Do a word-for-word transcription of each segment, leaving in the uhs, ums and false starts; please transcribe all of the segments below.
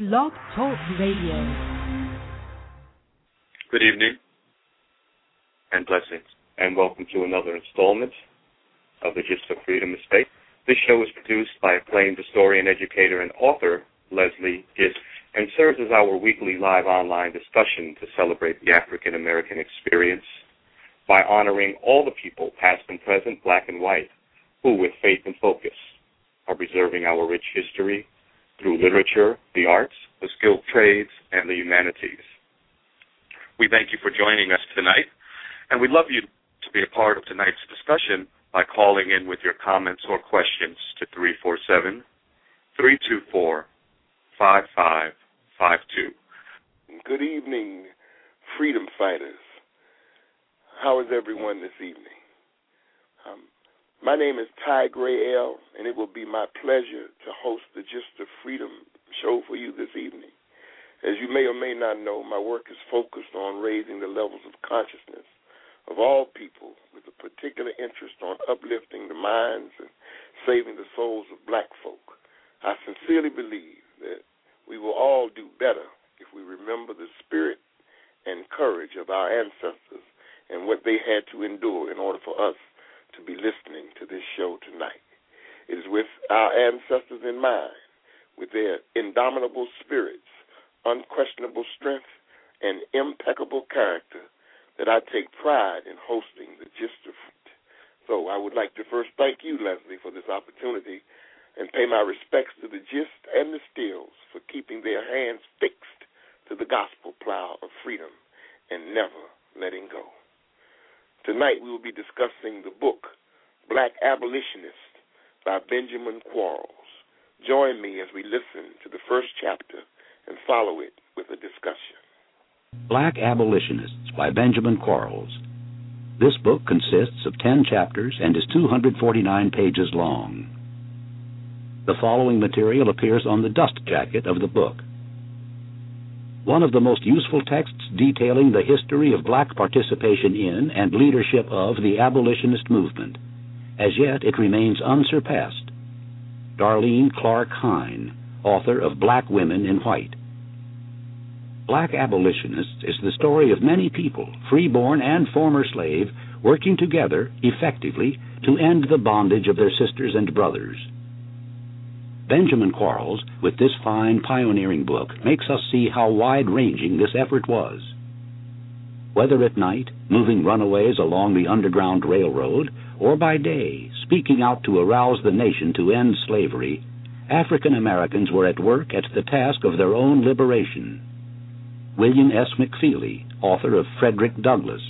Blog Talk Radio. Good evening and blessings, and welcome to another installment of the Gist of Freedom Estate. This show is produced by acclaimed historian, educator, and author Leslie Gist, and serves as our weekly live online discussion to celebrate the African American experience by honoring all the people, past and present, black and white, who, with faith and focus, are preserving our rich history through literature, the arts, the skilled trades, and the humanities. We thank you for joining us tonight, and we'd love you to be a part of tonight's discussion by calling in with your comments or questions to three four seven, three two four, five five five two. Good evening, freedom fighters. How is everyone this evening? Um, my name is Ty Gray L, and it will be my pleasure to host the Gist of Freedom show for you this evening. As you may or may not know, my work is focused on raising the levels of consciousness of all people with a particular interest on uplifting the minds and saving the souls of black folk. I sincerely believe that we will all do better if we remember the spirit and courage of our ancestors and what they had to endure in order for us to be listening to this show tonight. It is with our ancestors in mind, with their indomitable spirits, unquestionable strength, and impeccable character, that I take pride in hosting the Gist of Freedom. So I would like to first thank you, Leslie, for this opportunity and pay my respects to the Gist and the Stills for keeping their hands fixed to the gospel plow of freedom and never letting go. Tonight we will be discussing the book Black Abolitionist by Benjamin Quarles. Join me as we listen to the first chapter and follow it with a discussion. Black Abolitionists by Benjamin Quarles. This book consists of ten chapters and is two hundred forty-nine pages long. The following material appears on the dust jacket of the book. One of the most useful texts detailing the history of black participation in and leadership of the abolitionist movement. As yet, it remains unsurpassed. Darlene Clark Hine, author of Black Women in White. Black Abolitionists is the story of many people, freeborn and former slave, working together effectively to end the bondage of their sisters and brothers. Benjamin Quarles, with this fine pioneering book, makes us see how wide-ranging this effort was. Whether at night, moving runaways along the Underground Railroad, or by day, speaking out to arouse the nation to end slavery, African Americans were at work at the task of their own liberation. William S. McFeely, author of Frederick Douglass.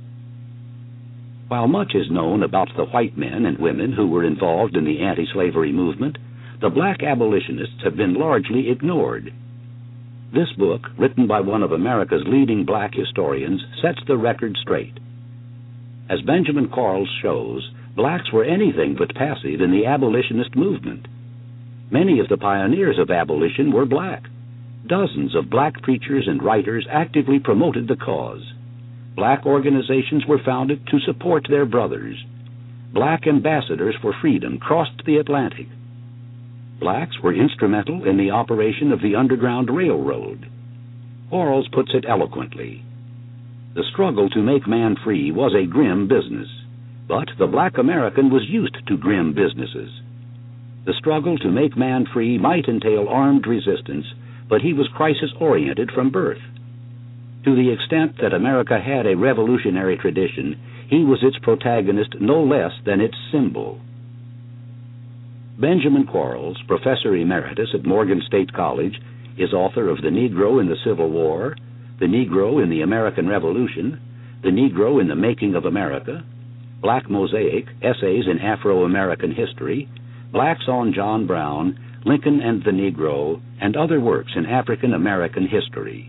While much is known about the white men and women who were involved in the anti-slavery movement, the black abolitionists have been largely ignored. This book, written by one of America's leading black historians, sets the record straight. As Benjamin Quarles shows, blacks were anything but passive in the abolitionist movement. Many of the pioneers of abolition were black. Dozens of black preachers and writers actively promoted the cause. Black organizations were founded to support their brothers. Black ambassadors for freedom crossed the Atlantic. Blacks were instrumental in the operation of the Underground Railroad. Quarles puts it eloquently. The struggle to make man free was a grim business, but the black American was used to grim businesses. The struggle to make man free might entail armed resistance, but he was crisis-oriented from birth. To the extent that America had a revolutionary tradition, he was its protagonist no less than its symbol. Benjamin Quarles, Professor Emeritus at Morgan State College, is author of The Negro in the Civil War, The Negro in the American Revolution, The Negro in the Making of America, Black Mosaic, Essays in Afro-American History, Blacks on John Brown, Lincoln and the Negro, and other works in African American history.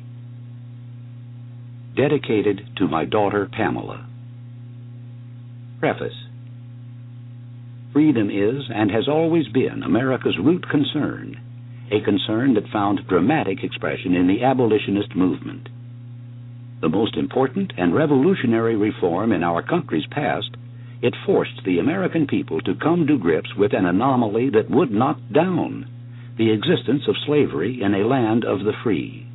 Dedicated to my daughter Pamela. Preface. Freedom is and has always been America's root concern, a concern that found dramatic expression in the abolitionist movement. The most important and revolutionary reform in our country's past, it forced the American people to come to grips with an anomaly that would knock down the existence of slavery in a land of the free.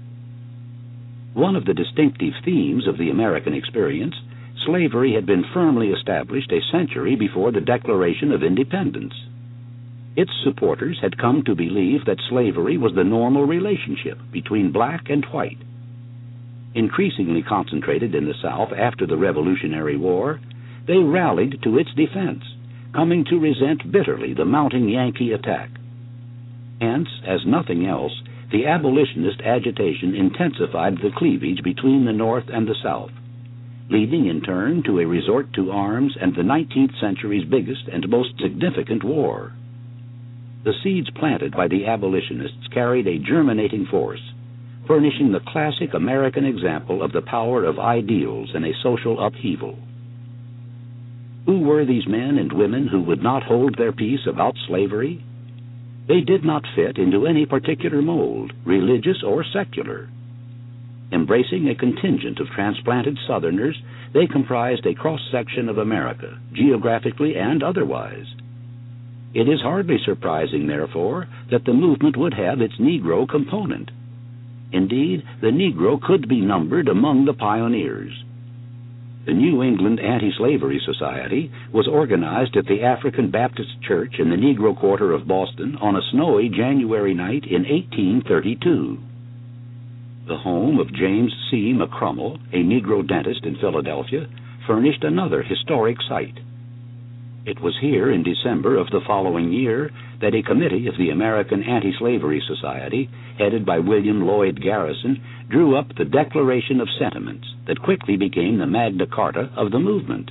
One of the distinctive themes of the American experience, slavery had been firmly established a century before the Declaration of Independence. Its supporters had come to believe that slavery was the normal relationship between black and white. Increasingly concentrated in the South after the Revolutionary War, they rallied to its defense, coming to resent bitterly the mounting Yankee attack. Hence, as nothing else, the abolitionist agitation intensified the cleavage between the North and the South, leading in turn to a resort to arms and the nineteenth century's biggest and most significant war. The seeds planted by the abolitionists carried a germinating force, furnishing the classic American example of the power of ideals in a social upheaval. Who were these men and women who would not hold their peace about slavery? They did not fit into any particular mold, religious or secular. Embracing a contingent of transplanted Southerners, they comprised a cross-section of America, geographically and otherwise. It is hardly surprising, therefore, that the movement would have its Negro component. Indeed, the Negro could be numbered among the pioneers. The New England Anti-Slavery Society was organized at the African Baptist Church in the Negro Quarter of Boston on a snowy January night in eighteen thirty-two. The home of James C. McCrummell, a Negro dentist in Philadelphia, furnished another historic site. It was here in December of the following year that a committee of the American Anti-Slavery Society, headed by William Lloyd Garrison, drew up the Declaration of Sentiments that quickly became the Magna Carta of the movement.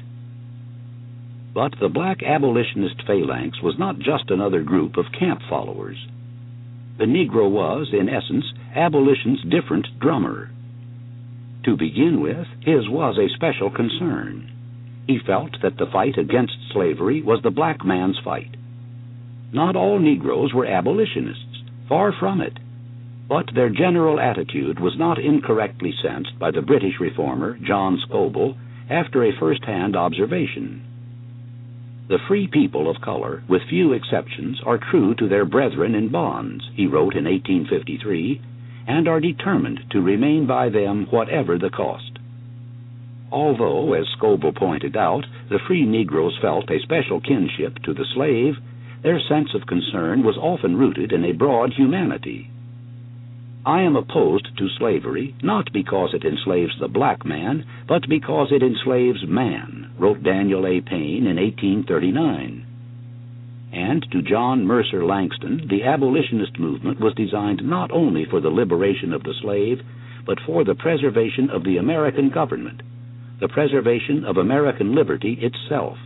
But the black abolitionist phalanx was not just another group of camp followers. The Negro was, in essence, abolition's different drummer. To begin with, his was a special concern. He felt that the fight against slavery was the black man's fight. Not all Negroes were abolitionists, far from it, but their general attitude was not incorrectly sensed by the British reformer John Scobell after a first-hand observation. The free people of color, with few exceptions, are true to their brethren in bonds, he wrote in eighteen fifty-three, and are determined to remain by them whatever the cost. Although, as Scobell pointed out, the free Negroes felt a special kinship to the slave, their sense of concern was often rooted in a broad humanity. I am opposed to slavery, not because it enslaves the black man, but because it enslaves man, wrote Daniel A. Payne in eighteen thirty-nine. And to John Mercer Langston, the abolitionist movement was designed not only for the liberation of the slave, but for the preservation of the American government, the preservation of American liberty itself.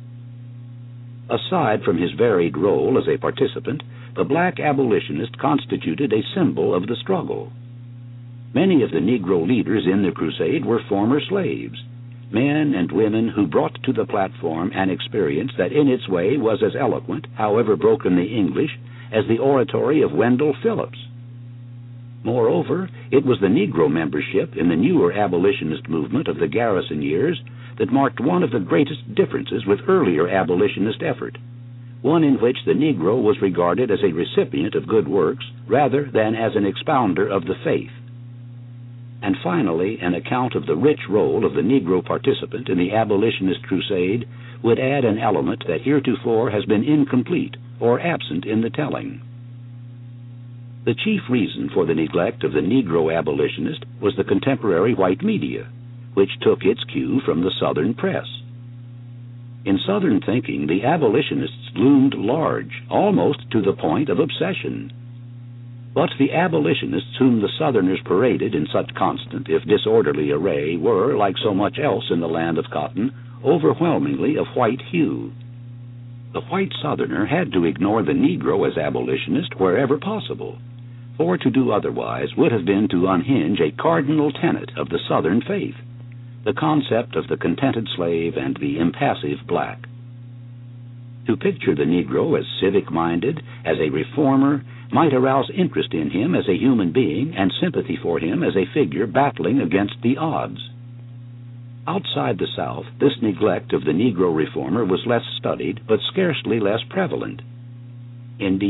Aside from his varied role as a participant, the black abolitionist constituted a symbol of the struggle. Many of the Negro leaders in the crusade were former slaves, men and women who brought to the platform an experience that in its way was as eloquent, however broken the English, as the oratory of Wendell Phillips. Moreover, it was the Negro membership in the newer abolitionist movement of the Garrison years that marked one of the greatest differences with earlier abolitionist effort, one in which the Negro was regarded as a recipient of good works rather than as an expounder of the faith. And finally, an account of the rich role of the Negro participant in the abolitionist crusade would add an element that heretofore has been incomplete or absent in the telling. The chief reason for the neglect of the Negro abolitionist was the contemporary white media, which took its cue from the Southern press. In Southern thinking, the abolitionists loomed large, almost to the point of obsession. But the abolitionists whom the Southerners paraded in such constant, if disorderly, array were, like so much else in the land of cotton, overwhelmingly of white hue. The white Southerner had to ignore the Negro as abolitionist wherever possible, for to do otherwise would have been to unhinge a cardinal tenet of the Southern faith, the concept of the contented slave and the impassive black. To picture the Negro as civic-minded, as a reformer, might arouse interest in him as a human being and sympathy for him as a figure battling against the odds. Outside the South, this neglect of the Negro reformer was less studied, but scarcely less prevalent. Indeed,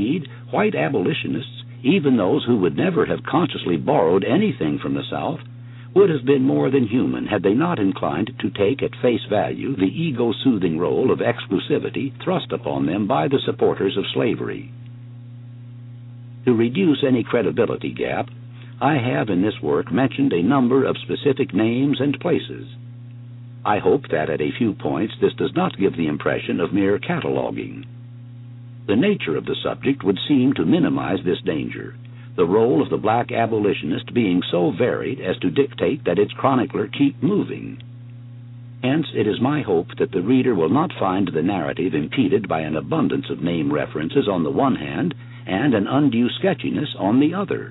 white abolitionists, even those who would never have consciously borrowed anything from the South, would have been more than human had they not inclined to take at face value the ego-soothing role of exclusivity thrust upon them by the supporters of slavery. To reduce any credibility gap, I have in this work mentioned a number of specific names and places. I hope that at a few points this does not give the impression of mere cataloging. The nature of the subject would seem to minimize this danger, the role of the black abolitionist being so varied as to dictate that its chronicler keep moving. Hence, it is my hope that the reader will not find the narrative impeded by an abundance of name references on the one hand and an undue sketchiness on the other.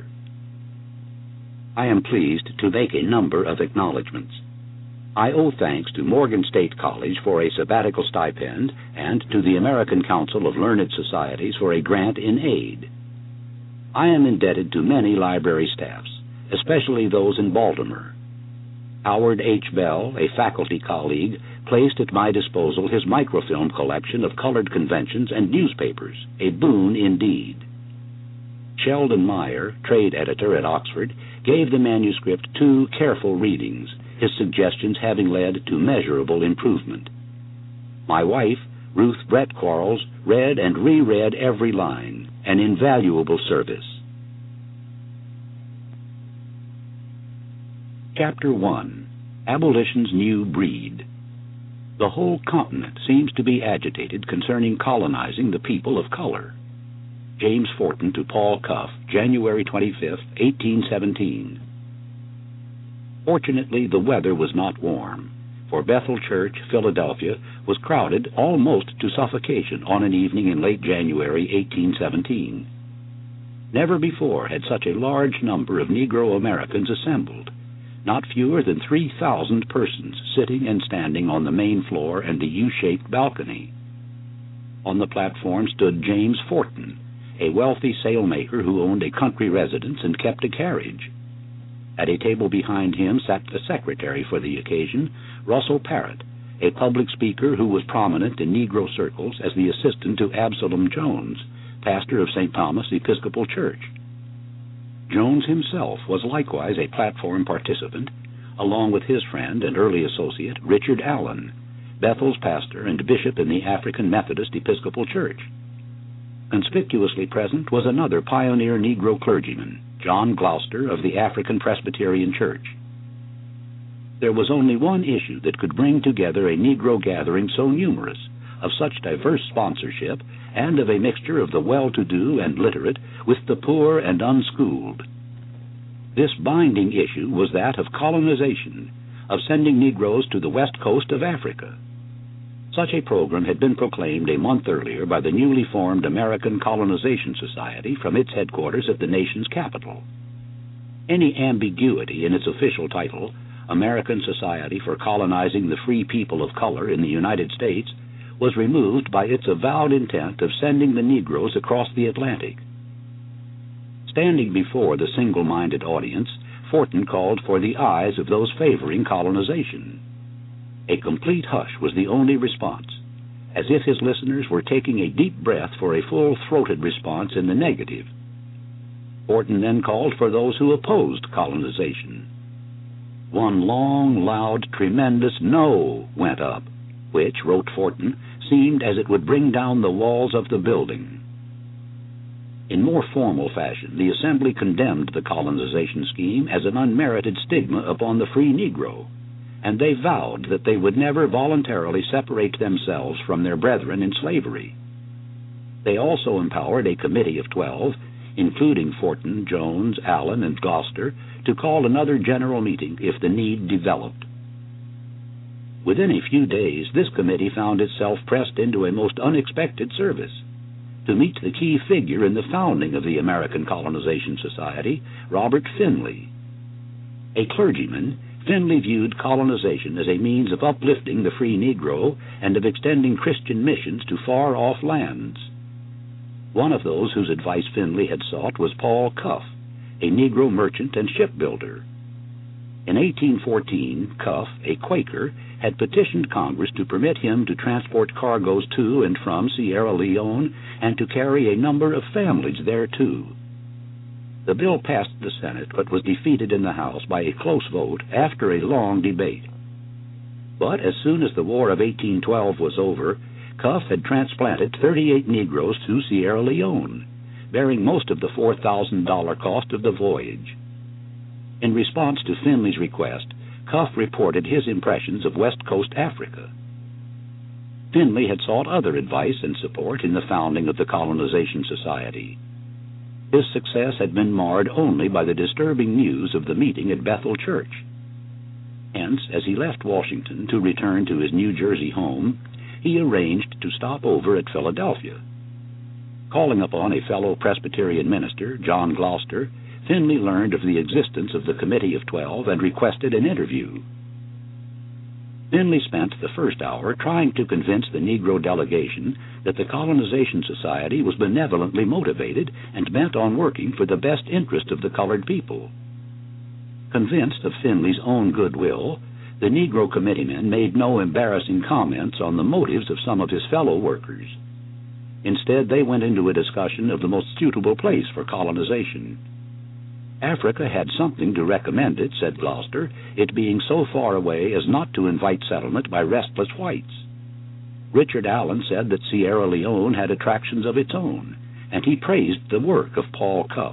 I am pleased to make a number of acknowledgments. I owe thanks to Morgan State College for a sabbatical stipend and to the American Council of Learned Societies for a grant in aid. I am indebted to many library staffs, especially those in Baltimore. Howard H. Bell, a faculty colleague, placed at my disposal his microfilm collection of colored conventions and newspapers, a boon indeed. Sheldon Meyer, trade editor at Oxford, gave the manuscript two careful readings, his suggestions having led to measurable improvement. My wife, Ruth Brett Quarles, read and reread every line, an invaluable service. Chapter one. Abolition's New Breed. The whole continent seems to be agitated concerning colonizing the people of color. James Forten to Paul Cuff, January twenty-fifth, eighteen seventeen. Fortunately, the weather was not warm, for Bethel Church, Philadelphia, was crowded almost to suffocation on an evening in late January eighteen seventeen. Never before had such a large number of Negro Americans assembled, not fewer than three thousand persons sitting and standing on the main floor and the U-shaped balcony. On the platform stood James Forten, a wealthy sailmaker who owned a country residence and kept a carriage. At a table behind him sat the secretary for the occasion, Russell Parrott, a public speaker who was prominent in Negro circles as the assistant to Absalom Jones, pastor of Saint Thomas Episcopal Church. Jones himself was likewise a platform participant, along with his friend and early associate, Richard Allen, Bethel's pastor and bishop in the African Methodist Episcopal Church. Conspicuously present was another pioneer Negro clergyman, John Gloucester of the African Presbyterian Church. There was only one issue that could bring together a Negro gathering so numerous, of such diverse sponsorship, and of a mixture of the well-to-do and literate with the poor and unschooled. This binding issue was that of colonization, of sending Negroes to the west coast of Africa. Such a program had been proclaimed a month earlier by the newly formed American Colonization Society from its headquarters at the nation's capital. Any ambiguity in its official title, American Society for Colonizing the Free People of Color in the United States, was removed by its avowed intent of sending the Negroes across the Atlantic. Standing before the single-minded audience, Forten called for the eyes of those favoring colonization. A complete hush was the only response, as if his listeners were taking a deep breath for a full-throated response in the negative. Forten then called for those who opposed colonization. One long, loud, tremendous no went up, which, wrote Forten, seemed as it would bring down the walls of the building. In more formal fashion, the Assembly condemned the colonization scheme as an unmerited stigma upon the free Negro, and they vowed that they would never voluntarily separate themselves from their brethren in slavery. They also empowered a committee of twelve, including Forten, Jones, Allen, and Gloucester, to call another general meeting if the need developed. Within a few days, this committee found itself pressed into a most unexpected service, to meet the key figure in the founding of the American Colonization Society, Robert Finley. A clergyman, Finley viewed colonization as a means of uplifting the free Negro and of extending Christian missions to far-off lands. One of those whose advice Finley had sought was Paul Cuff, a Negro merchant and shipbuilder. In eighteen fourteen, Cuff, a Quaker, had petitioned Congress to permit him to transport cargoes to and from Sierra Leone and to carry a number of families there, too. The bill passed the Senate but was defeated in the House by a close vote after a long debate. But as soon as the War of eighteen twelve was over, Cuff had transplanted thirty-eight Negroes to Sierra Leone, bearing most of the four thousand dollars cost of the voyage. In response to Finley's request, Cuff reported his impressions of West Coast Africa. Finley had sought other advice and support in the founding of the Colonization Society. His success had been marred only by the disturbing news of the meeting at Bethel Church. Hence, as he left Washington to return to his New Jersey home, he arranged to stop over at Philadelphia. Calling upon a fellow Presbyterian minister, John Gloucester, Finley learned of the existence of the Committee of Twelve and requested an interview. Finley spent the first hour trying to convince the Negro delegation that the Colonization Society was benevolently motivated and bent on working for the best interest of the colored people. Convinced of Finley's own goodwill, the Negro committeemen made no embarrassing comments on the motives of some of his fellow workers. Instead, they went into a discussion of the most suitable place for colonization. Africa had something to recommend it, said Gloucester, it being so far away as not to invite settlement by restless whites. Richard Allen said that Sierra Leone had attractions of its own, and he praised the work of Paul Cuff.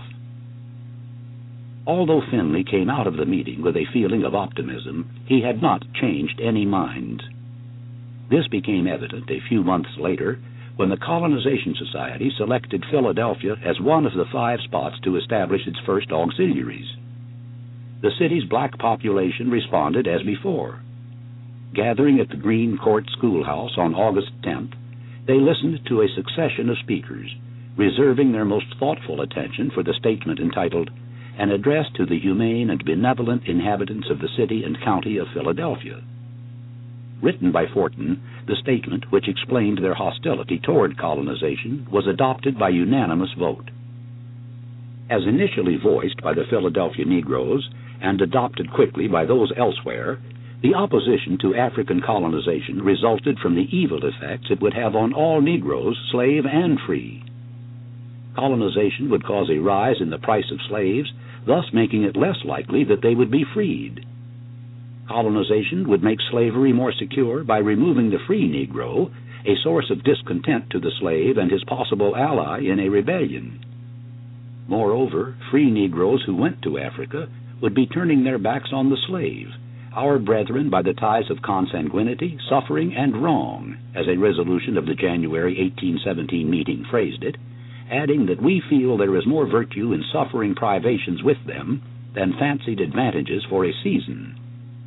Although Finley came out of the meeting with a feeling of optimism, he had not changed any minds. This became evident a few months later when the Colonization Society selected Philadelphia as one of the five spots to establish its first auxiliaries. The city's black population responded as before. Gathering at the Green Court Schoolhouse on August tenth, they listened to a succession of speakers, reserving their most thoughtful attention for the statement entitled, An Address to the Humane and Benevolent Inhabitants of the City and County of Philadelphia. Written by Fortin, the statement, which explained their hostility toward colonization, was adopted by unanimous vote. As initially voiced by the Philadelphia Negroes and adopted quickly by those elsewhere, the opposition to African colonization resulted from the evil effects it would have on all Negroes, slave and free. Colonization would cause a rise in the price of slaves, thus making it less likely that they would be freed. Colonization would make slavery more secure by removing the free Negro, a source of discontent to the slave and his possible ally in a rebellion. Moreover, free Negroes who went to Africa would be turning their backs on the slave, our brethren by the ties of consanguinity, suffering, and wrong, as a resolution of the January eighteen seventeen meeting phrased it, adding that we feel there is more virtue in suffering privations with them than fancied advantages for a season.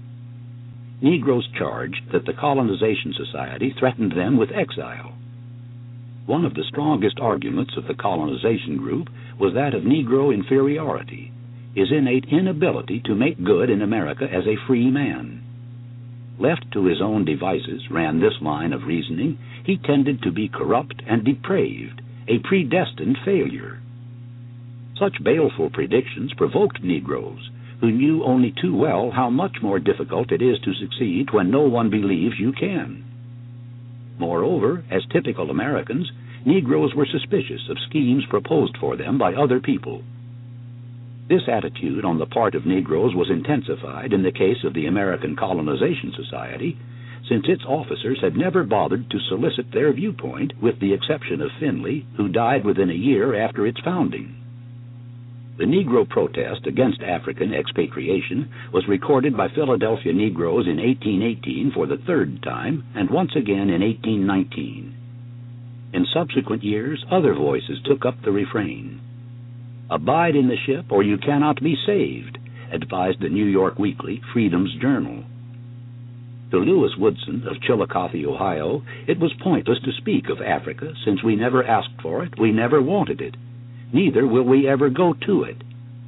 Negroes charged that the Colonization Society threatened them with exile. One of the strongest arguments of the colonization group was that of Negro inferiority, his innate inability to make good in America as a free man. Left to his own devices, ran this line of reasoning, he tended to be corrupt and depraved, a predestined failure. Such baleful predictions provoked Negroes, who knew only too well how much more difficult it is to succeed when no one believes you can. Moreover, as typical Americans, Negroes were suspicious of schemes proposed for them by other people. This attitude on the part of Negroes was intensified in the case of the American Colonization Society, since its officers had never bothered to solicit their viewpoint, with the exception of Finley, who died within a year after its founding. The Negro protest against African expatriation was recorded by Philadelphia Negroes in eighteen eighteen for the third time, and once again in eighteen nineteen. In subsequent years, other voices took up the refrain. "Abide in the ship, or you cannot be saved," advised the New York Weekly, Freedom's Journal. To Lewis Woodson of Chillicothe, Ohio, it was pointless to speak of Africa, since we never asked for it, we never wanted it. Neither will we ever go to it.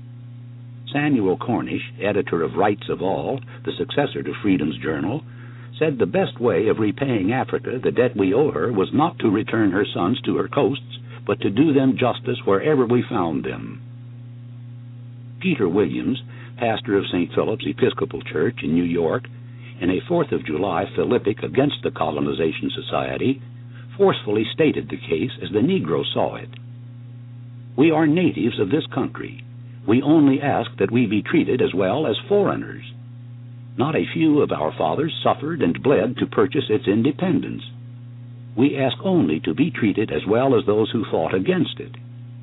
Samuel Cornish, editor of Rights of All, the successor to Freedom's Journal, said the best way of repaying Africa the debt we owe her was not to return her sons to her coasts, but to do them justice wherever we found them. Peter Williams, pastor of Saint Philip's Episcopal Church in New York, in a fourth of July philippic against the Colonization Society, forcefully stated the case as the Negro saw it. "We are natives of this country. We only ask that we be treated as well as foreigners. Not a few of our fathers suffered and bled to purchase its independence. We ask only to be treated as well as those who fought against it."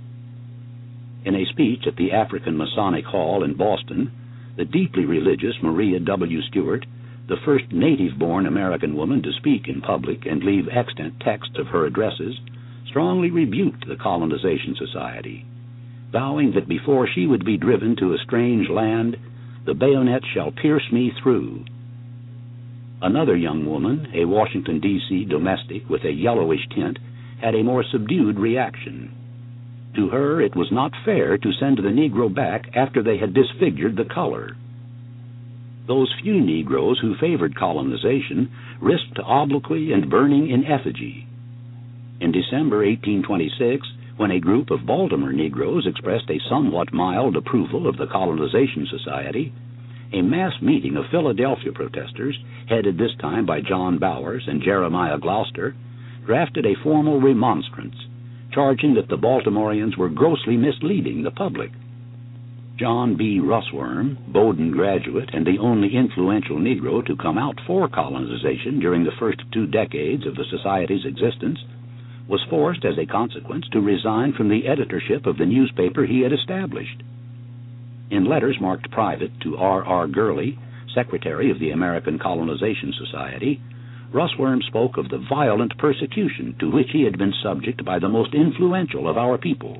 In a speech at the African Masonic Hall in Boston, the deeply religious Maria W. Stewart, the first native-born American woman to speak in public and leave extant texts of her addresses, strongly rebuked the Colonization Society, vowing that before she would be driven to a strange land, "the bayonet shall pierce me through." Another young woman, a Washington, D C domestic with a yellowish tint, had a more subdued reaction. To her, it was not fair to send the Negro back after they had disfigured the color. Those few Negroes who favored colonization risked obloquy and burning in effigy. In December eighteen twenty-six, when a group of Baltimore Negroes expressed a somewhat mild approval of the Colonization Society, a mass meeting of Philadelphia protesters, headed this time by John Bowers and Jeremiah Gloucester, drafted a formal remonstrance, charging that the Baltimoreans were grossly misleading the public. John B. Russwurm, Bowdoin graduate and the only influential Negro to come out for colonization during the first two decades of the Society's existence, was forced as a consequence to resign from the editorship of the newspaper he had established. In letters marked private to R R Gurley, Secretary of the American Colonization Society, Russwurm spoke of the violent persecution to which he had been subject by the most influential of our people.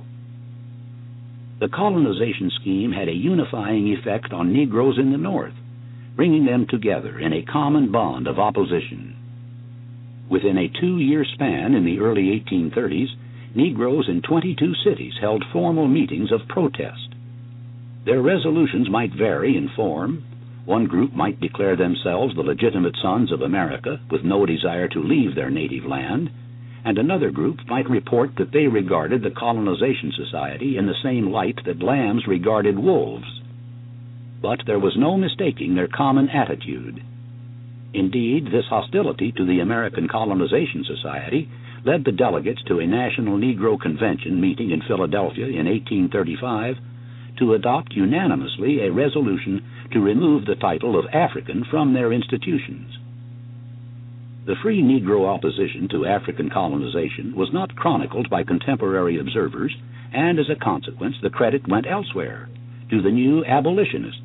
The colonization scheme had a unifying effect on Negroes in the North, bringing them together in a common bond of opposition. Within a two-year span in the early eighteen thirties, Negroes in twenty-two cities held formal meetings of protest. Their resolutions might vary in form. One group might declare themselves the legitimate sons of America with no desire to leave their native land, and another group might report that they regarded the Colonization Society in the same light that lambs regarded wolves. But there was no mistaking their common attitude. Indeed, this hostility to the American Colonization Society led the delegates to a National Negro Convention meeting in Philadelphia in eighteen thirty-five to adopt unanimously a resolution to remove the title of African from their institutions. The free Negro opposition to African colonization was not chronicled by contemporary observers, and as a consequence the credit went elsewhere, to the new abolitionists.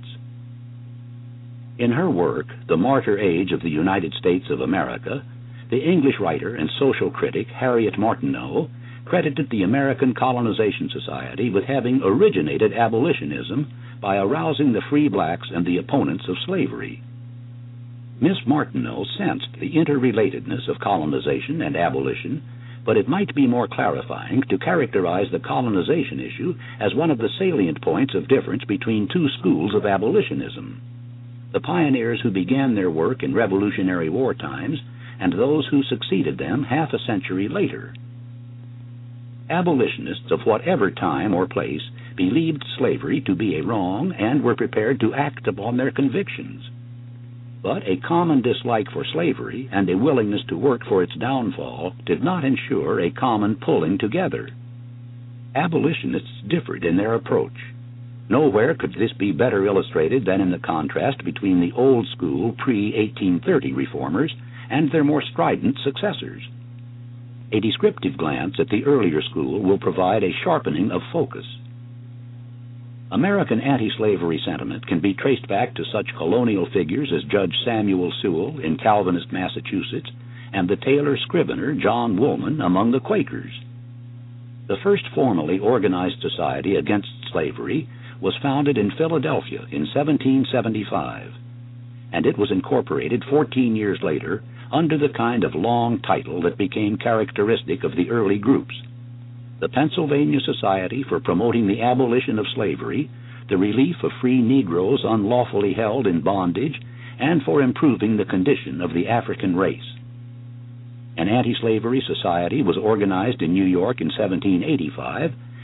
In her work, The Martyr Age of the United States of America, the English writer and social critic Harriet Martineau credited the American Colonization Society with having originated abolitionism by arousing the free blacks and the opponents of slavery. Miss Martineau sensed the interrelatedness of colonization and abolition, but it might be more clarifying to characterize the colonization issue as one of the salient points of difference between two schools of abolitionism: the pioneers who began their work in Revolutionary War times and those who succeeded them half a century later. Abolitionists of whatever time or place believed slavery to be a wrong and were prepared to act upon their convictions. But a common dislike for slavery and a willingness to work for its downfall did not ensure a common pulling together. Abolitionists differed in their approach. Nowhere could this be better illustrated than in the contrast between the old-school pre eighteen thirty reformers and their more strident successors. A descriptive glance at the earlier school will provide a sharpening of focus. American anti-slavery sentiment can be traced back to such colonial figures as Judge Samuel Sewall in Calvinist Massachusetts and the Taylor scrivener John Woolman among the Quakers. The first formally organized society against slavery was founded in Philadelphia in seventeen seventy-five, and it was incorporated fourteen years later under the kind of long title that became characteristic of the early groups: the Pennsylvania Society for Promoting the Abolition of Slavery, the Relief of Free Negroes Unlawfully Held in Bondage, and for Improving the Condition of the African Race. An anti-slavery society was organized in New York in seventeen eighty-five,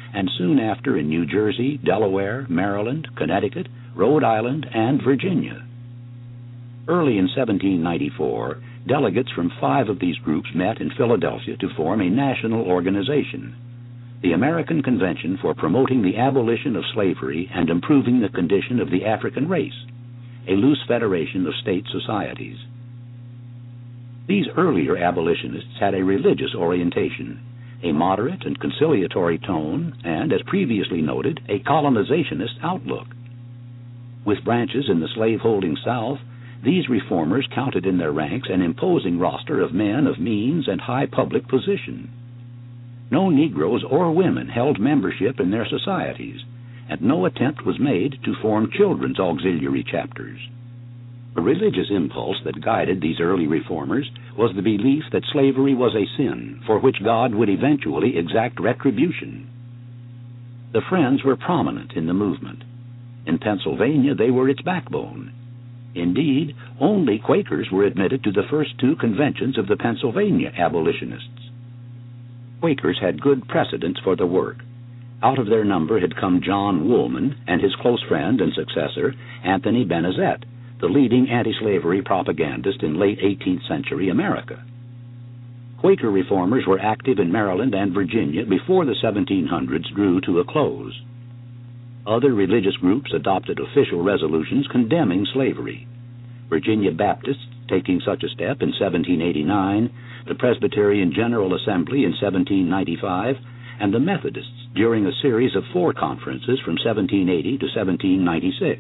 and soon after in New Jersey, Delaware, Maryland, Connecticut, Rhode Island, and Virginia. Early in seventeen ninety-four, delegates from five of these groups met in Philadelphia to form a national organization, the American Convention for Promoting the Abolition of Slavery and Improving the Condition of the African Race, a loose federation of state societies. These earlier abolitionists had a religious orientation, a moderate and conciliatory tone, and, as previously noted, a colonizationist outlook. With branches in the slaveholding South, these reformers counted in their ranks an imposing roster of men of means and high public position. No Negroes or women held membership in their societies, and no attempt was made to form children's auxiliary chapters. The religious impulse that guided these early reformers was the belief that slavery was a sin for which God would eventually exact retribution. The Friends were prominent in the movement. In Pennsylvania, they were its backbone. Indeed, only Quakers were admitted to the first two conventions of the Pennsylvania abolitionists. Quakers had good precedents for the work. Out of their number had come John Woolman and his close friend and successor, Anthony Benezet, the leading anti-slavery propagandist in late eighteenth century America. Quaker reformers were active in Maryland and Virginia before the seventeen hundreds drew to a close. Other religious groups adopted official resolutions condemning slavery. Virginia Baptists taking such a step in seventeen eighty-nine, the Presbyterian General Assembly in seventeen ninety-five, and the Methodists during a series of four conferences from seventeen eighty to seventeen ninety-six.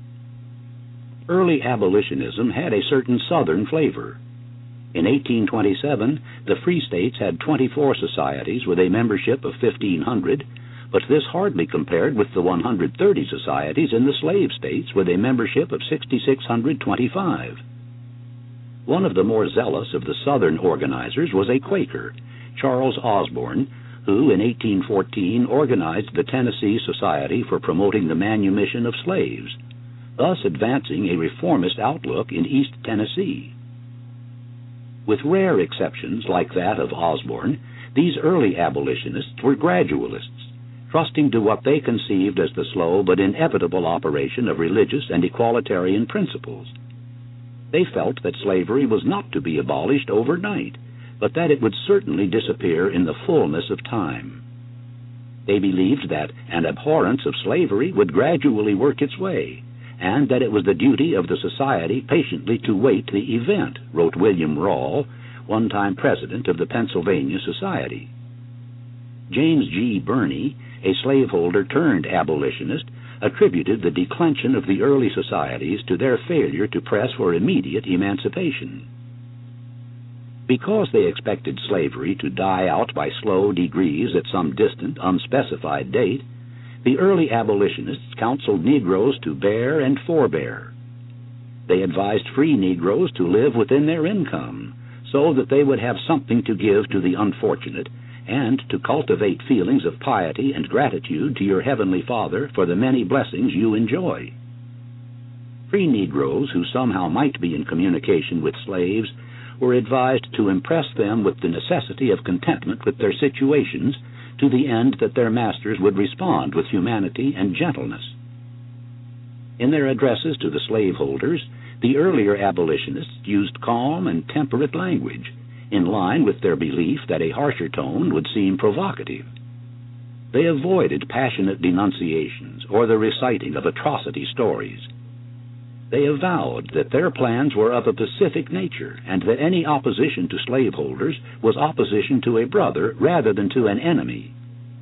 Early abolitionism had a certain Southern flavor. In eighteen twenty-seven, the Free States had twenty-four societies with a membership of fifteen hundred, but this hardly compared with the one hundred thirty societies in the slave states with a membership of six thousand six hundred twenty-five. One of the more zealous of the Southern organizers was a Quaker, Charles Osborne, who in eighteen fourteen organized the Tennessee Society for Promoting the Manumission of Slaves, thus advancing a reformist outlook in East Tennessee. With rare exceptions like that of Osborne, these early abolitionists were gradualists, trusting to what they conceived as the slow but inevitable operation of religious and equalitarian principles. They felt that slavery was not to be abolished overnight, but that it would certainly disappear in the fullness of time. They believed that an abhorrence of slavery would gradually work its way, and that it was the duty of the society patiently to wait the event, wrote William Rawle, one-time president of the Pennsylvania Society. James G. Birney, a slaveholder turned abolitionist, attributed the declension of the early societies to their failure to press for immediate emancipation. Because they expected slavery to die out by slow degrees at some distant, unspecified date, the early abolitionists counseled Negroes to bear and forbear. They advised free Negroes to live within their income, so that they would have something to give to the unfortunate, and to cultivate feelings of piety and gratitude to your Heavenly Father for the many blessings you enjoy. Free Negroes who somehow might be in communication with slaves were advised to impress them with the necessity of contentment with their situations, to the end that their masters would respond with humanity and gentleness. In their addresses to the slaveholders, the earlier abolitionists used calm and temperate language, in line with their belief that a harsher tone would seem provocative. They avoided passionate denunciations or the reciting of atrocity stories. They avowed that their plans were of a pacific nature and that any opposition to slaveholders was opposition to a brother rather than to an enemy.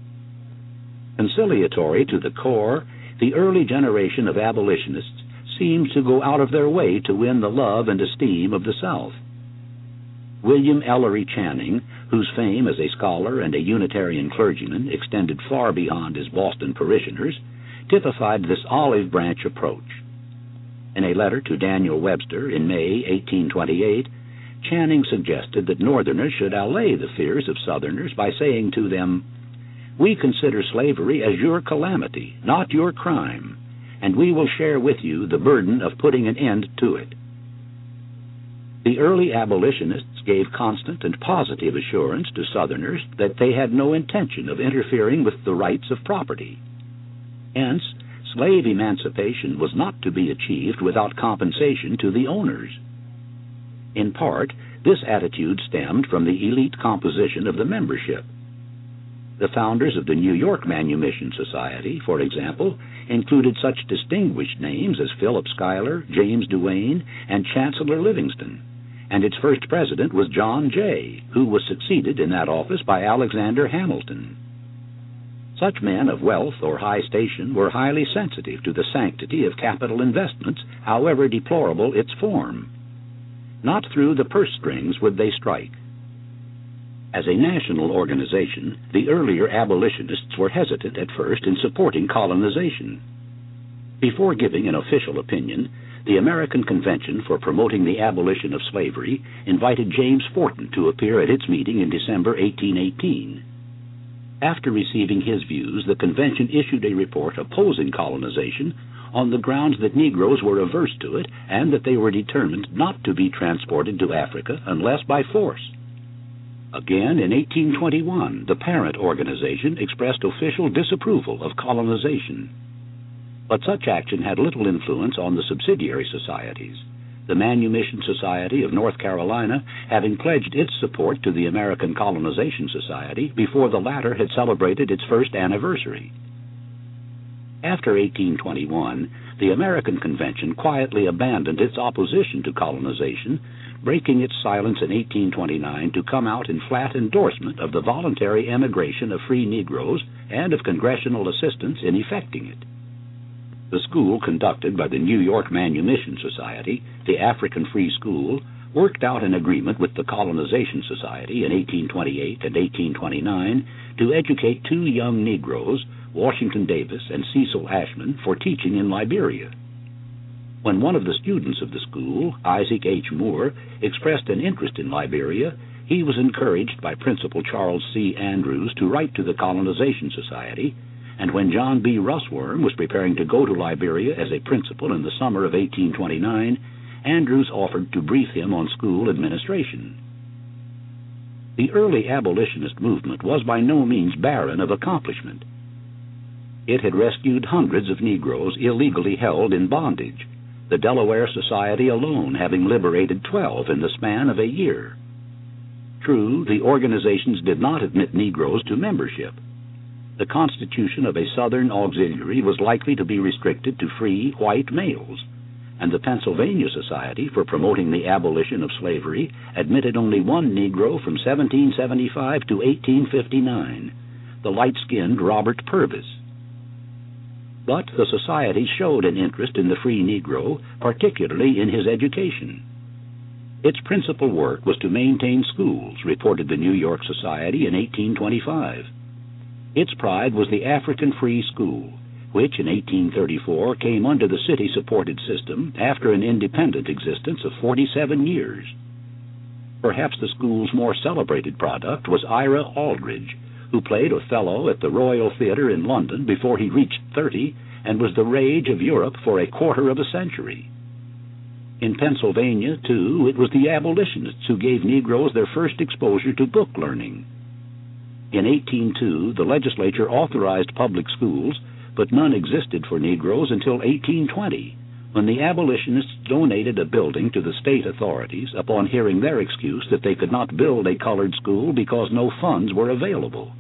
Conciliatory to the core, the early generation of abolitionists seemed to go out of their way to win the love and esteem of the South. William Ellery Channing, whose fame as a scholar and a Unitarian clergyman extended far beyond his Boston parishioners, typified this olive branch approach. In a letter to Daniel Webster in May eighteen twenty-eight, Channing suggested that Northerners should allay the fears of Southerners by saying to them, "We consider slavery as your calamity, not your crime, and we will share with you the burden of putting an end to it." The early abolitionists gave constant and positive assurance to Southerners that they had no intention of interfering with the rights of property. Hence, slave emancipation was not to be achieved without compensation to the owners. In part, this attitude stemmed from the elite composition of the membership. The founders of the New York Manumission Society, for example, included such distinguished names as Philip Schuyler, James Duane, and Chancellor Livingston, and its first president was John Jay, who was succeeded in that office by Alexander Hamilton. Such men of wealth or high station were highly sensitive to the sanctity of capital investments, however deplorable its form. Not through the purse strings would they strike. As a national organization, the earlier abolitionists were hesitant at first in supporting colonization. Before giving an official opinion, the American Convention for Promoting the Abolition of Slavery invited James Forten to appear at its meeting in December eighteen eighteen. After receiving his views, the convention issued a report opposing colonization on the grounds that Negroes were averse to it and that they were determined not to be transported to Africa unless by force. Again, in eighteen twenty-one, the parent organization expressed official disapproval of colonization. But such action had little influence on the subsidiary societies, the Manumission Society of North Carolina having pledged its support to the American Colonization Society before the latter had celebrated its first anniversary. After eighteen twenty-one, the American Convention quietly abandoned its opposition to colonization, breaking its silence in eighteen twenty-nine to come out in flat endorsement of the voluntary emigration of free Negroes and of congressional assistance in effecting it. The school conducted by the New York Manumission Society, the African Free School, worked out an agreement with the Colonization Society in eighteen twenty-eight and eighteen twenty-nine to educate two young Negroes, Washington Davis and Cecil Ashman, for teaching in Liberia. When one of the students of the school, Isaac H. Moore, expressed an interest in Liberia, he was encouraged by Principal Charles C. Andrews to write to the Colonization Society, and when John B. Russworm was preparing to go to Liberia as a principal in the summer of eighteen twenty-nine, Andrews offered to brief him on school administration. The early abolitionist movement was by no means barren of accomplishment. It had rescued hundreds of Negroes illegally held in bondage, the Delaware Society alone having liberated twelve in the span of a year. True, the organizations did not admit Negroes to membership. The constitution of a Southern auxiliary was likely to be restricted to free white males, and the Pennsylvania Society for Promoting the Abolition of Slavery admitted only one Negro from seventeen seventy-five to eighteen fifty-nine, the light-skinned Robert Purvis. But the society showed an interest in the free Negro, particularly in his education. Its principal work was to maintain schools, reported the New York Society in eighteen twenty-five. Its pride was the African Free School, which in eighteen thirty-four came under the city-supported system after an independent existence of forty-seven years. Perhaps the school's more celebrated product was Ira Aldridge, who played Othello at the Royal Theatre in London before he reached thirty and was the rage of Europe for a quarter of a century. In Pennsylvania, too, it was the abolitionists who gave Negroes their first exposure to book learning. In eighteen oh two, the legislature authorized public schools, but none existed for Negroes until eighteen twenty, when the abolitionists donated a building to the state authorities upon hearing their excuse that they could not build a colored school because no funds were available.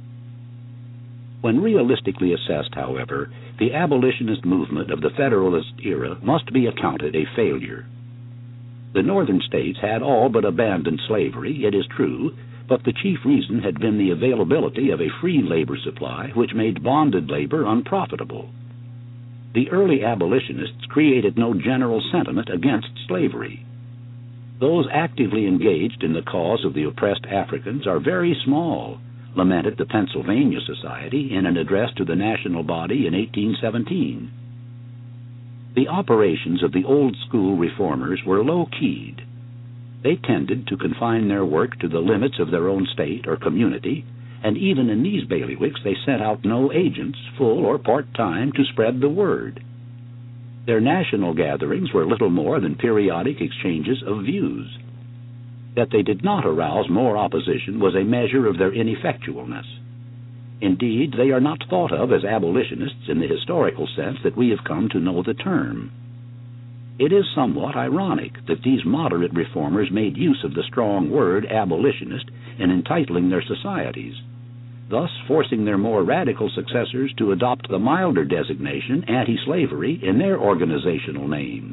When realistically assessed, however, the abolitionist movement of the Federalist era must be accounted a failure. The northern states had all but abandoned slavery, it is true, but the chief reason had been the availability of a free labor supply which made bonded labor unprofitable. The early abolitionists created no general sentiment against slavery. Those actively engaged in the cause of the oppressed Africans are very small, lamented the Pennsylvania Society in an address to the national body in eighteen seventeen. The operations of the old school reformers were low-keyed. They tended to confine their work to the limits of their own state or community, and even in these bailiwicks they sent out no agents, full or part-time, to spread the word. Their national gatherings were little more than periodic exchanges of views. That they did not arouse more opposition was a measure of their ineffectualness. Indeed, they are not thought of as abolitionists in the historical sense that we have come to know the term. It is somewhat ironic that these moderate reformers made use of the strong word abolitionist in entitling their societies, thus forcing their more radical successors to adopt the milder designation anti-slavery in their organizational names.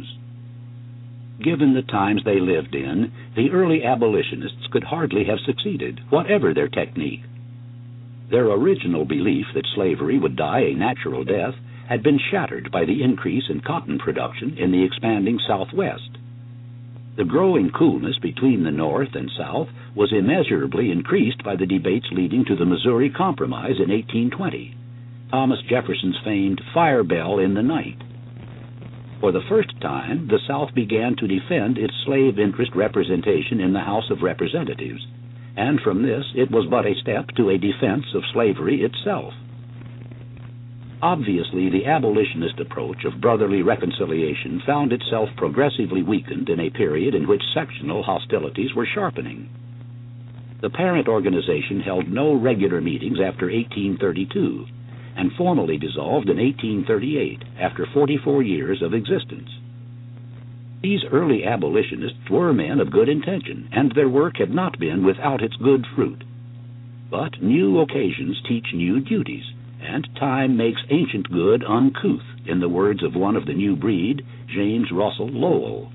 Given the times they lived in, the early abolitionists could hardly have succeeded, whatever their technique. Their original belief that slavery would die a natural death had been shattered by the increase in cotton production in the expanding Southwest. The growing coolness between the North and South was immeasurably increased by the debates leading to the Missouri Compromise in eighteen twenty, Thomas Jefferson's famed fire bell in the night. For the first time, the South began to defend its slave interest representation in the House of Representatives, and from this it was but a step to a defense of slavery itself. Obviously, the abolitionist approach of brotherly reconciliation found itself progressively weakened in a period in which sectional hostilities were sharpening. The parent organization held no regular meetings after eighteen thirty-two, and formally dissolved in eighteen thirty-eight, after forty-four years of existence. These early abolitionists were men of good intention, and their work had not been without its good fruit. But new occasions teach new duties, and time makes ancient good uncouth, in the words of one of the new breed, James Russell Lowell.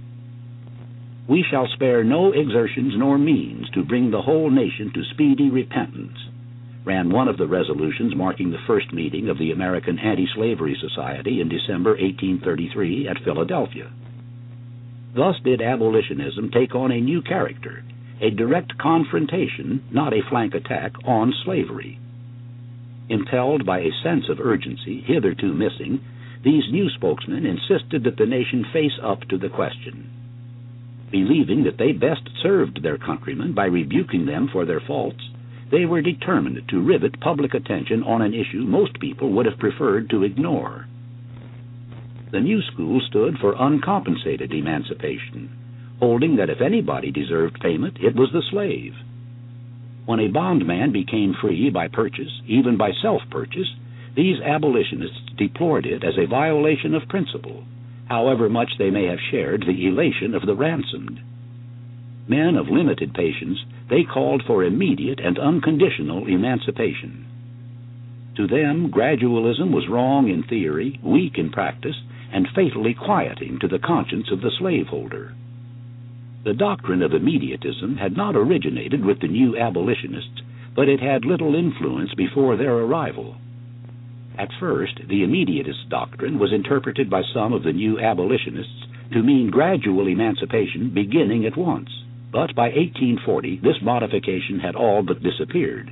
We shall spare no exertions nor means to bring the whole nation to speedy repentance, ran one of the resolutions marking the first meeting of the American Anti-Slavery Society in December eighteen thirty-three at Philadelphia. Thus did abolitionism take on a new character, a direct confrontation, not a flank attack, on slavery. Impelled by a sense of urgency hitherto missing, these new spokesmen insisted that the nation face up to the question. Believing that they best served their countrymen by rebuking them for their faults, they were determined to rivet public attention on an issue most people would have preferred to ignore. The new school stood for uncompensated emancipation, holding that if anybody deserved payment, it was the slave. When a bondman became free by purchase, even by self-purchase, these abolitionists deplored it as a violation of principle, however much they may have shared the elation of the ransomed. Men of limited patience, they called for immediate and unconditional emancipation. To them, gradualism was wrong in theory, weak in practice, and fatally quieting to the conscience of the slaveholder. The doctrine of immediatism had not originated with the new abolitionists, but it had little influence before their arrival. At first, the immediatist doctrine was interpreted by some of the new abolitionists to mean gradual emancipation beginning at once, but by eighteen forty this modification had all but disappeared.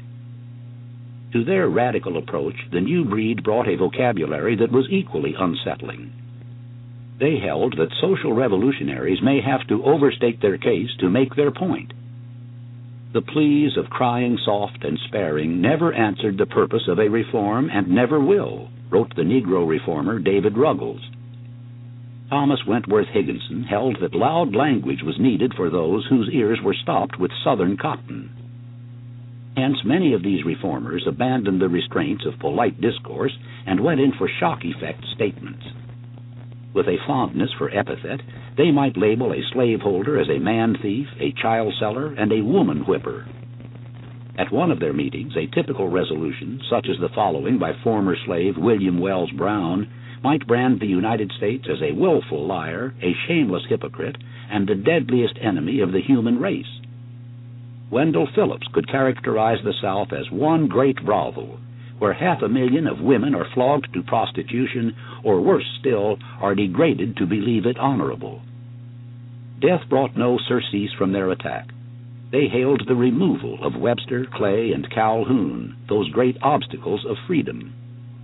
To their radical approach, the new breed brought a vocabulary that was equally unsettling. They held that social revolutionaries may have to overstate their case to make their point. The pleas of crying soft and sparing never answered the purpose of a reform and never will, wrote the Negro reformer David Ruggles. Thomas Wentworth Higginson held that loud language was needed for those whose ears were stopped with Southern cotton. Hence many of these reformers abandoned the restraints of polite discourse and went in for shock-effect statements. With a fondness for epithet, they might label a slaveholder as a man-thief, a child-seller, and a woman-whipper. At one of their meetings, a typical resolution, such as the following by former slave William Wells Brown, might brand the United States as a willful liar, a shameless hypocrite, and the deadliest enemy of the human race. Wendell Phillips could characterize the South as one great brothel, where half a million of women are flogged to prostitution, or worse still, are degraded to believe it honorable. Death brought no surcease from their attack. They hailed the removal of Webster, Clay, and Calhoun, those great obstacles of freedom.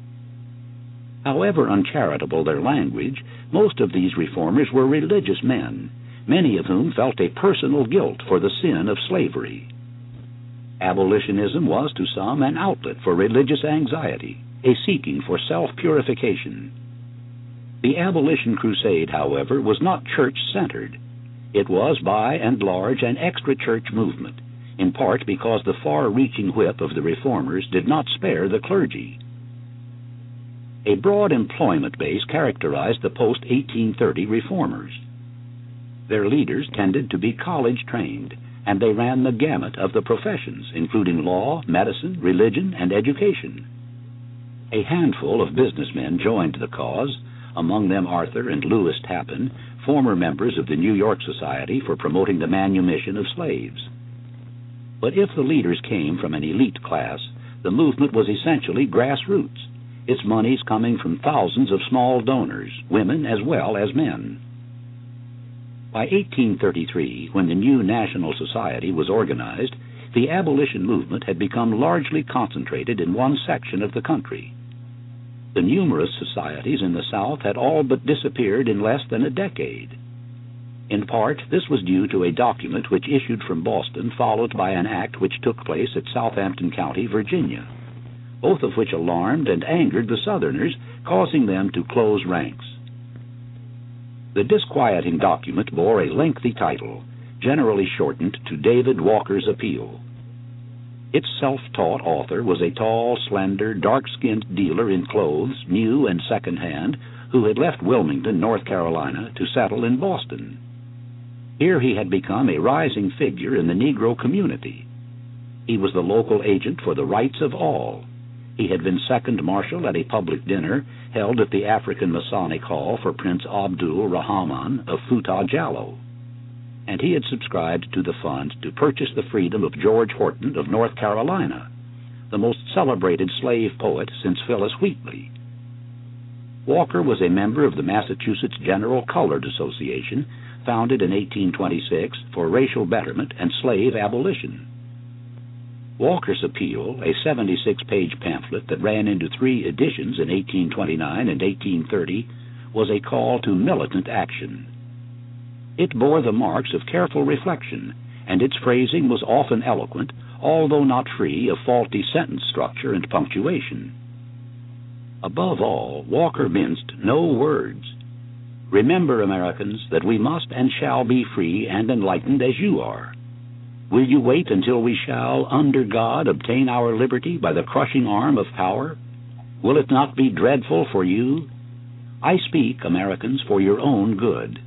However uncharitable their language, most of these reformers were religious men, many of whom felt a personal guilt for the sin of slavery. Abolitionism was to some an outlet for religious anxiety, a seeking for self-purification. The abolition crusade, however, was not church-centered. It was by and large an extra-church movement, in part because the far-reaching whip of the Reformers did not spare the clergy. A broad employment base characterized the post eighteen thirty Reformers. Their leaders tended to be college-trained, and they ran the gamut of the professions, including law, medicine, religion, and education. A handful of businessmen joined the cause, among them Arthur and Lewis Tappan, former members of the New York Society for promoting the manumission of slaves. But if the leaders came from an elite class, the movement was essentially grassroots, its monies coming from thousands of small donors, women as well as men. By eighteen thirty-three, when the new National Society was organized, the abolition movement had become largely concentrated in one section of the country. The numerous societies in the South had all but disappeared in less than a decade. In part, this was due to a document which issued from Boston, followed by an act which took place at Southampton County, Virginia, both of which alarmed and angered the Southerners, causing them to close ranks. The disquieting document bore a lengthy title, generally shortened to David Walker's Appeal. Its self-taught author was a tall, slender, dark-skinned dealer in clothes, new and second-hand, who had left Wilmington, North Carolina, to settle in Boston. Here he had become a rising figure in the Negro community. He was the local agent for the rights of all. He had been second marshal at a public dinner held at the African Masonic Hall for Prince Abdul Rahman of Futa Jallo, and he had subscribed to the fund to purchase the freedom of George Horton of North Carolina, the most celebrated slave poet since Phillis Wheatley. Walker was a member of the Massachusetts General Colored Association, founded in eighteen twenty-six for racial betterment and slave abolition. Walker's Appeal, a seventy-six page pamphlet that ran into three editions in eighteen twenty-nine and eighteen thirty, was a call to militant action. It bore the marks of careful reflection, and its phrasing was often eloquent, although not free of faulty sentence structure and punctuation. Above all, Walker minced no words. Remember, Americans, that we must and shall be free and enlightened as you are. Will you wait until we shall, under God, obtain our liberty by the crushing arm of power? Will it not be dreadful for you? I speak, Americans, for your own good.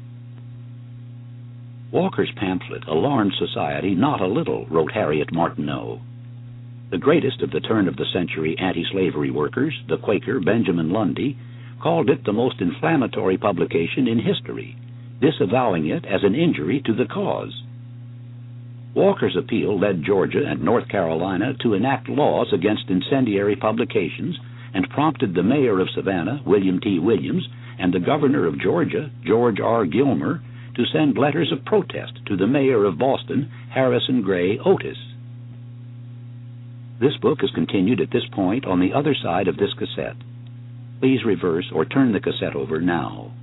Walker's pamphlet alarmed society not a little, wrote Harriet Martineau. The greatest of the turn-of-the-century anti-slavery workers, the Quaker Benjamin Lundy, called it the most inflammatory publication in history, disavowing it as an injury to the cause. Walker's Appeal led Georgia and North Carolina to enact laws against incendiary publications and prompted the mayor of Savannah, William T. Williams, and the governor of Georgia, George R. Gilmer, to send letters of protest to the mayor of Boston, Harrison Gray Otis. This book is continued at this point on the other side of this cassette. Please reverse or turn the cassette over now.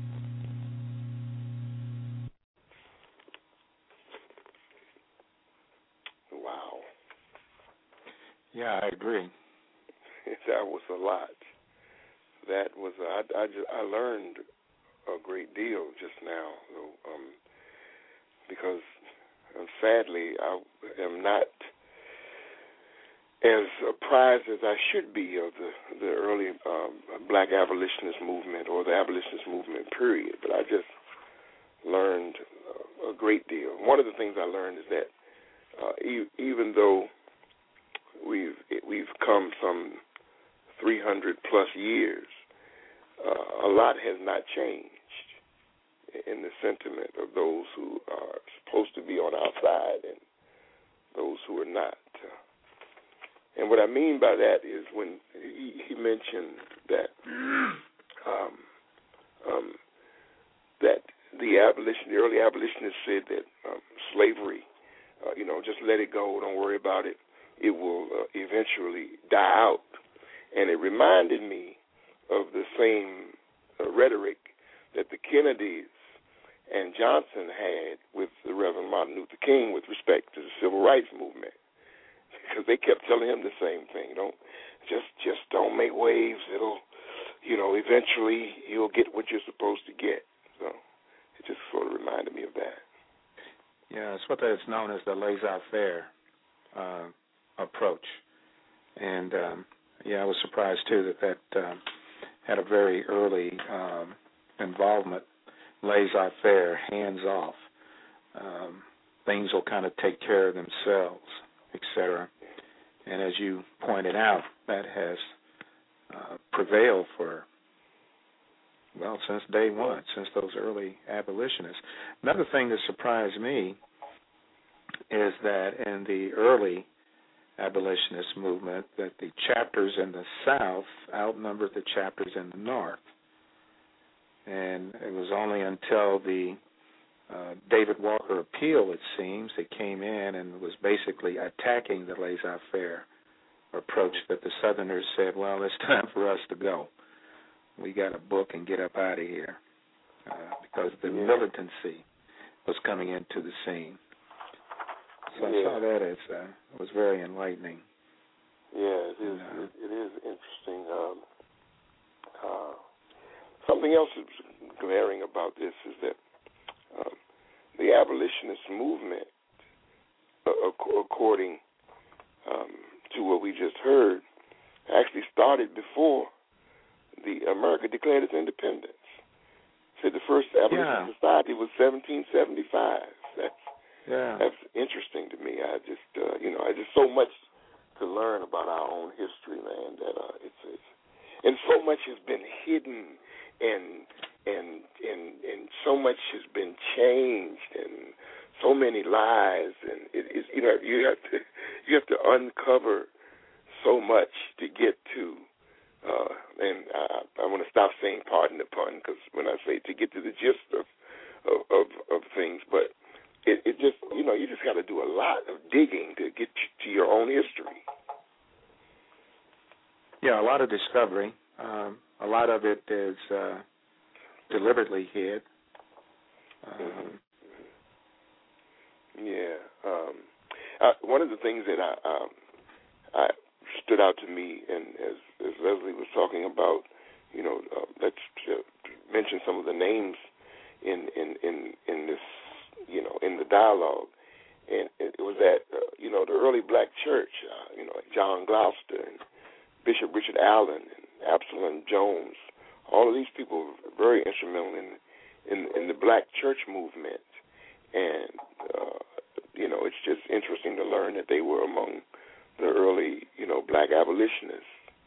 Yeah, I agree. That was a lot. That was a, I, I, just, I learned a great deal just now, um, because um, sadly I am not as apprised as I should be of the the early um, Black abolitionist movement or the abolitionist movement period. But I just learned a great deal. One of the things I learned is that uh, e- even though We've we've come some three hundred plus years. Uh, a lot has not changed in the sentiment of those who are supposed to be on our side and those who are not. Uh, and what I mean by that is when he, he mentioned that um, um, that the abolition, the early abolitionists said that um, slavery, uh, you know, just let it go, don't worry about it. It will uh, eventually die out. And it reminded me of the same uh, rhetoric that the Kennedys and Johnson had with the Reverend Martin Luther King with respect to the civil rights movement, because they kept telling him the same thing. Don't just just don't make waves. It'll, you know, eventually you'll get what you're supposed to get. So it just sort of reminded me of that. that's what is known as the laissez-faire uh, approach. And, um, yeah, I was surprised, too, that that uh, had a very early um, involvement, laissez-faire, hands-off. Um, things will kind of take care of themselves, et cetera. And as you pointed out, that has uh, prevailed for, well, since day one, since those early abolitionists. Another thing that surprised me is that in the early abolitionist movement, that the chapters in the South outnumbered the chapters in the North. And it was only until the uh, David Walker appeal, it seems, that came in and was basically attacking the laissez-faire approach that the Southerners said, well, it's time for us to go. We got to book and get up out of here uh, because the yeah. militancy was coming into the scene. So yeah. I saw that as uh, was very enlightening. Yeah, it is. And, uh, it, it is interesting. Um, uh, something else that's glaring about this is that um, the abolitionist movement, uh, according um, to what we just heard, actually started before the America declared its independence. Said the first abolitionist yeah. society was seventeen seventy-five. That's yeah. that's interesting to me. I just uh, you know, I just so much to learn about our own history, man. That uh, it's, it's and so much has been hidden, and and and and so much has been changed, and so many lies, and it is you know you have to you have to uncover so much to get to. Uh, and I, I want to stop saying pardon the pun, because when I say to get to the gist of of, of, of things, but it, it just, you know, you just got to do a lot of digging to get to your own history. Yeah, a lot of discovery. Um, a lot of it is uh, deliberately hid. Um, mm-hmm. Yeah. Um, uh, one of the things that I, um, I stood out to me, and as, as Leslie was talking about, you know, uh, let's uh, mention some of the names in, in, in, in this, you know, in the dialogue. And it was at, uh, you know, the early black church, uh, you know, John Gloucester and Bishop Richard Allen and Absalom Jones. All of these people were very instrumental in in, in the black church movement. And, uh, you know, it's just interesting to learn that they were among the early, you know, black abolitionists.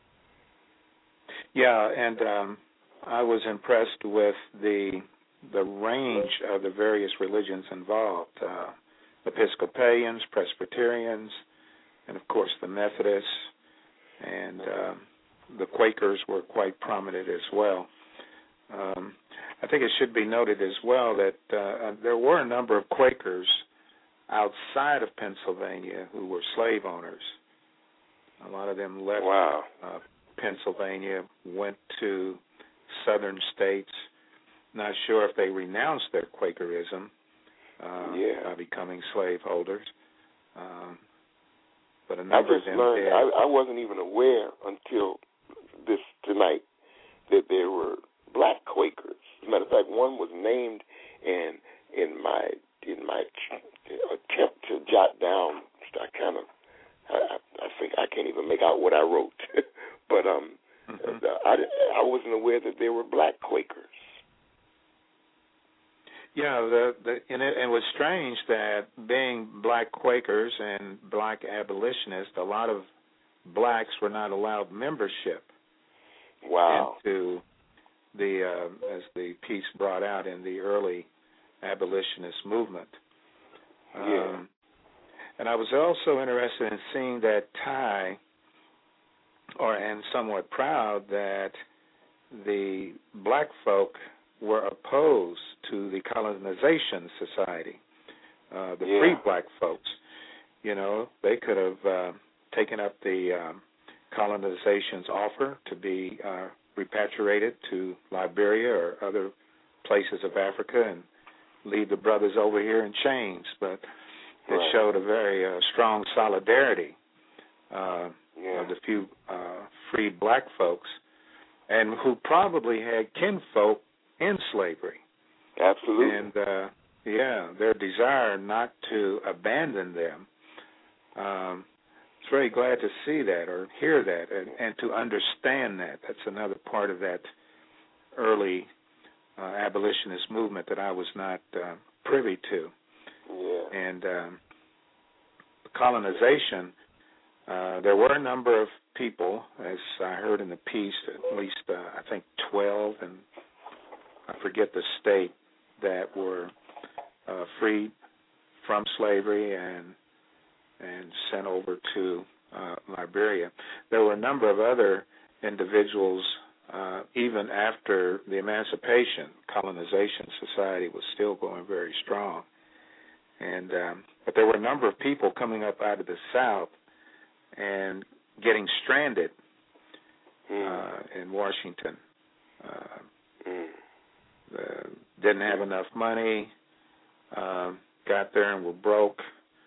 Yeah, and um, I was impressed with the the range of the various religions involved, uh, Episcopalians, Presbyterians, and, of course, the Methodists, and uh, the Quakers were quite prominent as well. Um, I think it should be noted as well that uh, there were a number of Quakers outside of Pennsylvania who were slave owners. A lot of them left wow. uh, Pennsylvania, went to southern states. Not sure if they renounced their Quakerism uh, yeah. by becoming slaveholders. Um, but a I number just of them learned, did. I, I wasn't even aware until this tonight that there were black Quakers. As a matter of fact, one was named, and in my in my attempt to jot down, I kind of, I, I think I can't even make out what I wrote. but um, mm-hmm. I, I wasn't aware that there were black Quakers. Yeah, the, the, and it, it was strange that being black Quakers and black abolitionists, a lot of blacks were not allowed membership wow. into the, uh, as the piece brought out, in the early abolitionist movement. Yeah. Um, and I was also interested in seeing that Ty, or and somewhat proud that the black folk were opposed to the colonization society, uh, the yeah. free black folks. You know, they could have uh, taken up the um, colonization's offer to be uh, repatriated to Liberia or other places of Africa and leave the brothers over here in chains. But it right. showed a very uh, strong solidarity uh, yeah. of the few uh, freed black folks, and who probably had kinfolk in slavery. Absolutely. And uh, yeah, their desire not to abandon them. Um, I was very glad to see that or hear that and, and to understand that. That's another part of that early uh, abolitionist movement that I was not uh, privy to. Yeah. And um, colonization, uh, there were a number of people, as I heard in the piece, at least uh, I think twelve, and I forget the state, that were uh, freed from slavery and and sent over to uh, Liberia. There were a number of other individuals, uh, even after the emancipation, colonization society was still going very strong. And um, but there were a number of people coming up out of the South and getting stranded mm. uh, in Washington. Uh, mm. uh, didn't have enough money, um, got there and were broke.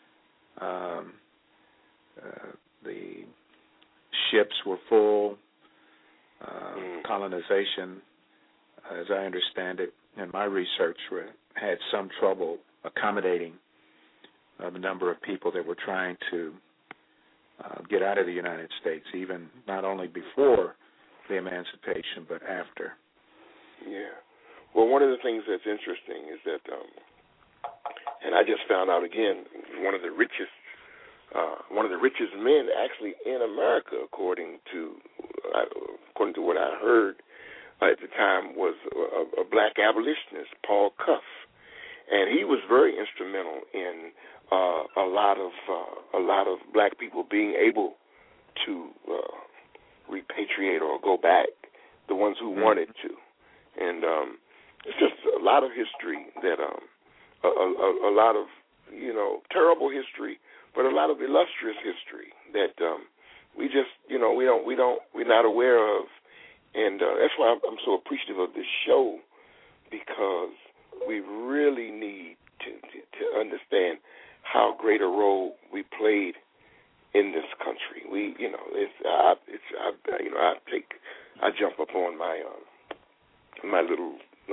Um, uh, the ships were full. Uh, mm. Colonization, as I understand it, in my research, were, had some trouble accommodating uh, the number of people that were trying to uh, get out of the United States, even not only before the emancipation, but after. Yeah. Well, one of the things that's interesting is that, um, and I just found out again, one of the richest, uh, one of the richest men actually in America, according to, uh, according to what I heard uh, at the time, was a, a black abolitionist, Paul Cuff, and he was very instrumental in uh, a lot of uh, a lot of black people being able to uh, repatriate or go back, the ones who mm-hmm. wanted to, and um, it's just a lot of history that um, a, a, a lot of you know terrible history, but a lot of illustrious history that um, we just you know we don't we don't we're not aware of, and uh, that's why I'm, I'm so appreciative of this show, because we really need to, to, to understand how great a role we played in this country. We, you know, it's, I, it's, I, you know, I take, I jump up on my, um, my little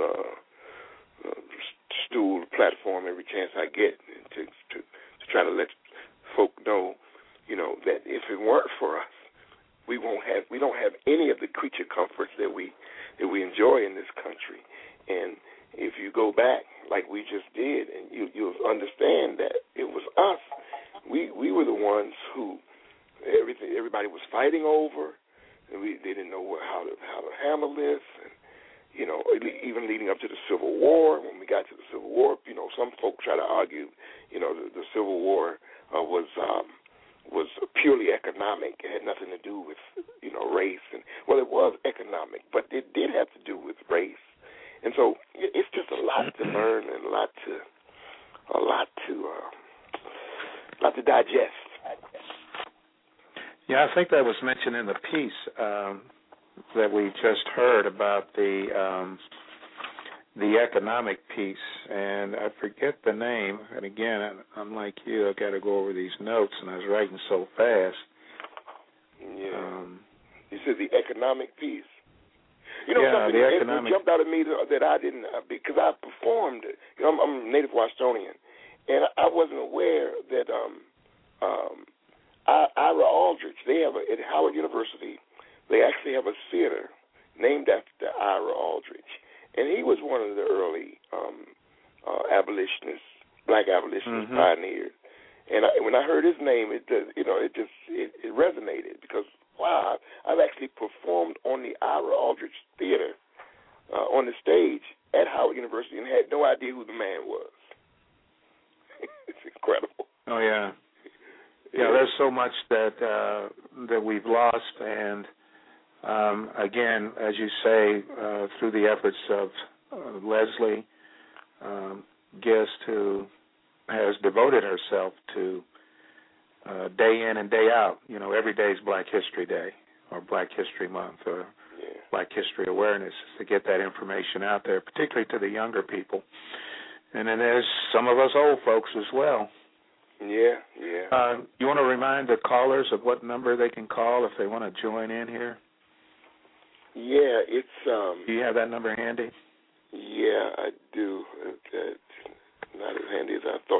uh, uh, stool platform every chance I get to, to, to try to let folk know, you know, that if it weren't for us, we won't have, we don't have any of the creature comforts that we, that we enjoy in this country, and if you go back like we just did, and you, you'll understand that it was us. We we were the ones who everything everybody was fighting over, and we they didn't know what, how to how to handle this. And you know, even leading up to the Civil War, when we got to the Civil War, you know, some folks try to argue, you know, the, the Civil War uh, was um, was purely economic. It had nothing to do with you know race, and well, it was economic, but it did have to do with race. And so it's just a lot to learn and a lot to, a lot to, uh, a lot to digest. Yeah, I think that was mentioned in the piece um, that we just heard about the um, the economic piece, and I forget the name. And again, I'm like you, I got to go over these notes, and I was writing so fast. Yeah. Um, you said the economic piece. You know, yeah, something the that economic... jumped out at me that I didn't, because I performed, you know, I'm, I'm a native Washingtonian, and I wasn't aware that um, um, Ira Aldrich, they have a, at Howard University, they actually have a theater named after Ira Aldrich, and he was one of the early um, uh, abolitionists, black abolitionist mm-hmm. pioneers. And I, when I heard his name, it does, you know, it just it, it resonated, because wow, I've actually performed on the Ira Aldrich Theater uh, on the stage at Howard University and had no idea who the man was. It's incredible. Oh yeah, yeah. There's so much that uh, that we've lost, and um, again, as you say, uh, through the efforts of uh, Leslie um, Gist, who has devoted herself to uh, day in and day out. You know, every day is Black History Day or Black History Month or yeah. Black History Awareness, to get that information out there, particularly to the younger people. And then there's some of us old folks as well. Yeah, yeah. Uh, you want to remind the callers of what number they can call if they want to join in here? Yeah, it's... Um, do you have that number handy? Yeah, I do. It's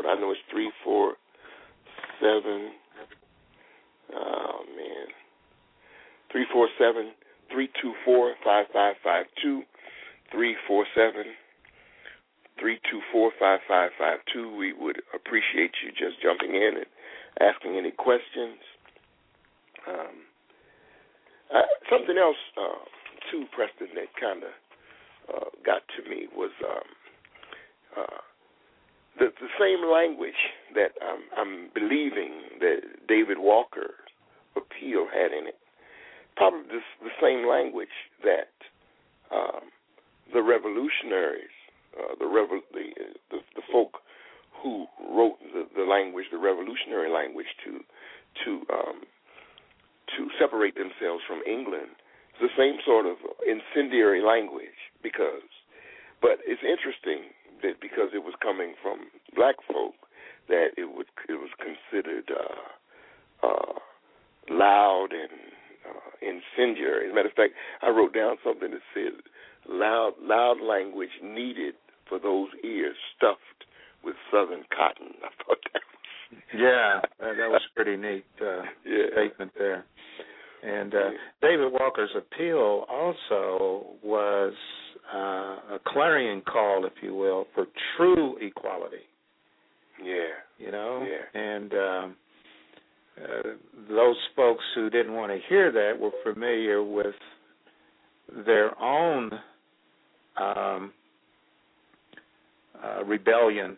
out. I know it's three four seven. Oh man, three four seven three two four five five five two. Three four seven three two four five five five two. We would appreciate you just jumping in and asking any questions. Um, uh, something else, uh, too, Preston, that kind of uh, got to me was um, uh, the, the same language that um, I'm believing that David Walker's appeal had in it. Probably the, the same language that um, the revolutionaries, uh, the, revo- the, the the folk who wrote the, the language, the revolutionary language, to to um, to separate themselves from England. It's the same sort of incendiary language, because, but it's interesting that because it was coming from black folk, that it would it was considered uh, uh, loud and uh, incendiary. As a matter of fact, I wrote down something that said loud loud language needed for those ears stuffed with Southern cotton. I thought that was yeah, that was pretty neat uh, yeah. statement there. And uh, David Walker's appeal also was uh, a clarion call, if you will, for true equality. Yeah. You know? Yeah. And um, uh, those folks who didn't want to hear that were familiar with their own um, uh, rebellion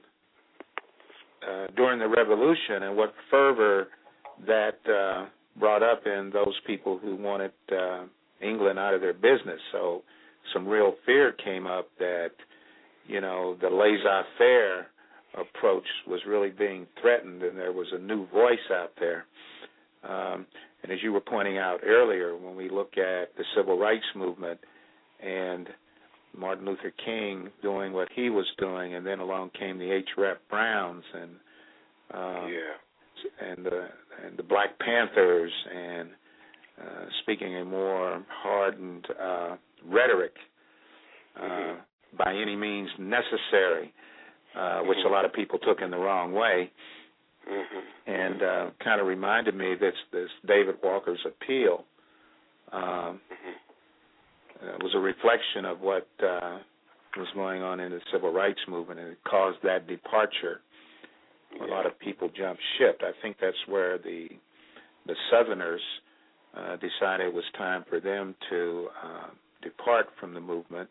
uh, during the Revolution and what fervor that uh, brought up in those people who wanted uh, England out of their business. So some real fear came up that, you know, the laissez-faire approach was really being threatened, and there was a new voice out there. Um, and as you were pointing out earlier, when we look at the civil rights movement and Martin Luther King doing what he was doing, and then along came the H. Rep. Browns and um, yeah. and the and the Black Panthers, and uh, speaking a more hardened uh, rhetoric uh, mm-hmm. by any means necessary, uh, which mm-hmm. a lot of people took in the wrong way, mm-hmm. and uh, kind of reminded me that this David Walker's appeal um, mm-hmm. uh, was a reflection of what uh, was going on in the civil rights movement, and it caused that departure. Yeah. A lot of people jumped ship. I think that's where the the Southerners uh, decided it was time for them to uh, depart from the movement,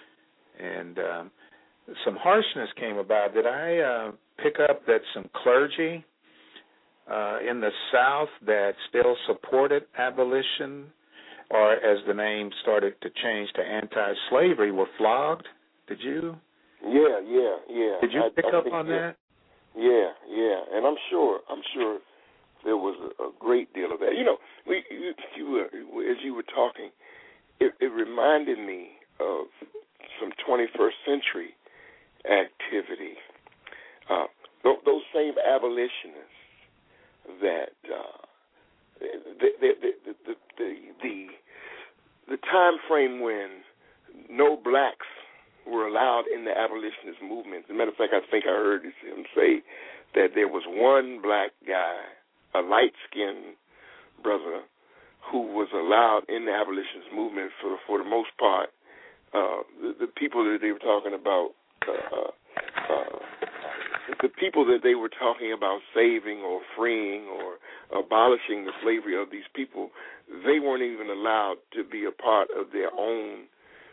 and um, some harshness came about. Did I uh, pick up that some clergy uh, in the South that still supported abolition, or as the name started to change to anti-slavery, were flogged? Did you? Yeah, yeah, yeah. Did you I, pick I up think, on yeah. that? Yeah, yeah, and I'm sure, I'm sure there was a, a great deal of that. You know, we, you, you were, as you were talking, it, it reminded me of some twenty-first century activity. Uh, th- those same abolitionists that uh, the, the, the, the, the, the, the time frame when no blacks were allowed in the abolitionist movement. As a matter of fact, I think I heard him say that there was one black guy, a light-skinned brother, who was allowed in the abolitionist movement for for the most part. Uh, the, the people that they were talking about, uh, uh, the people that they were talking about saving or freeing or abolishing the slavery of these people, they weren't even allowed to be a part of their own,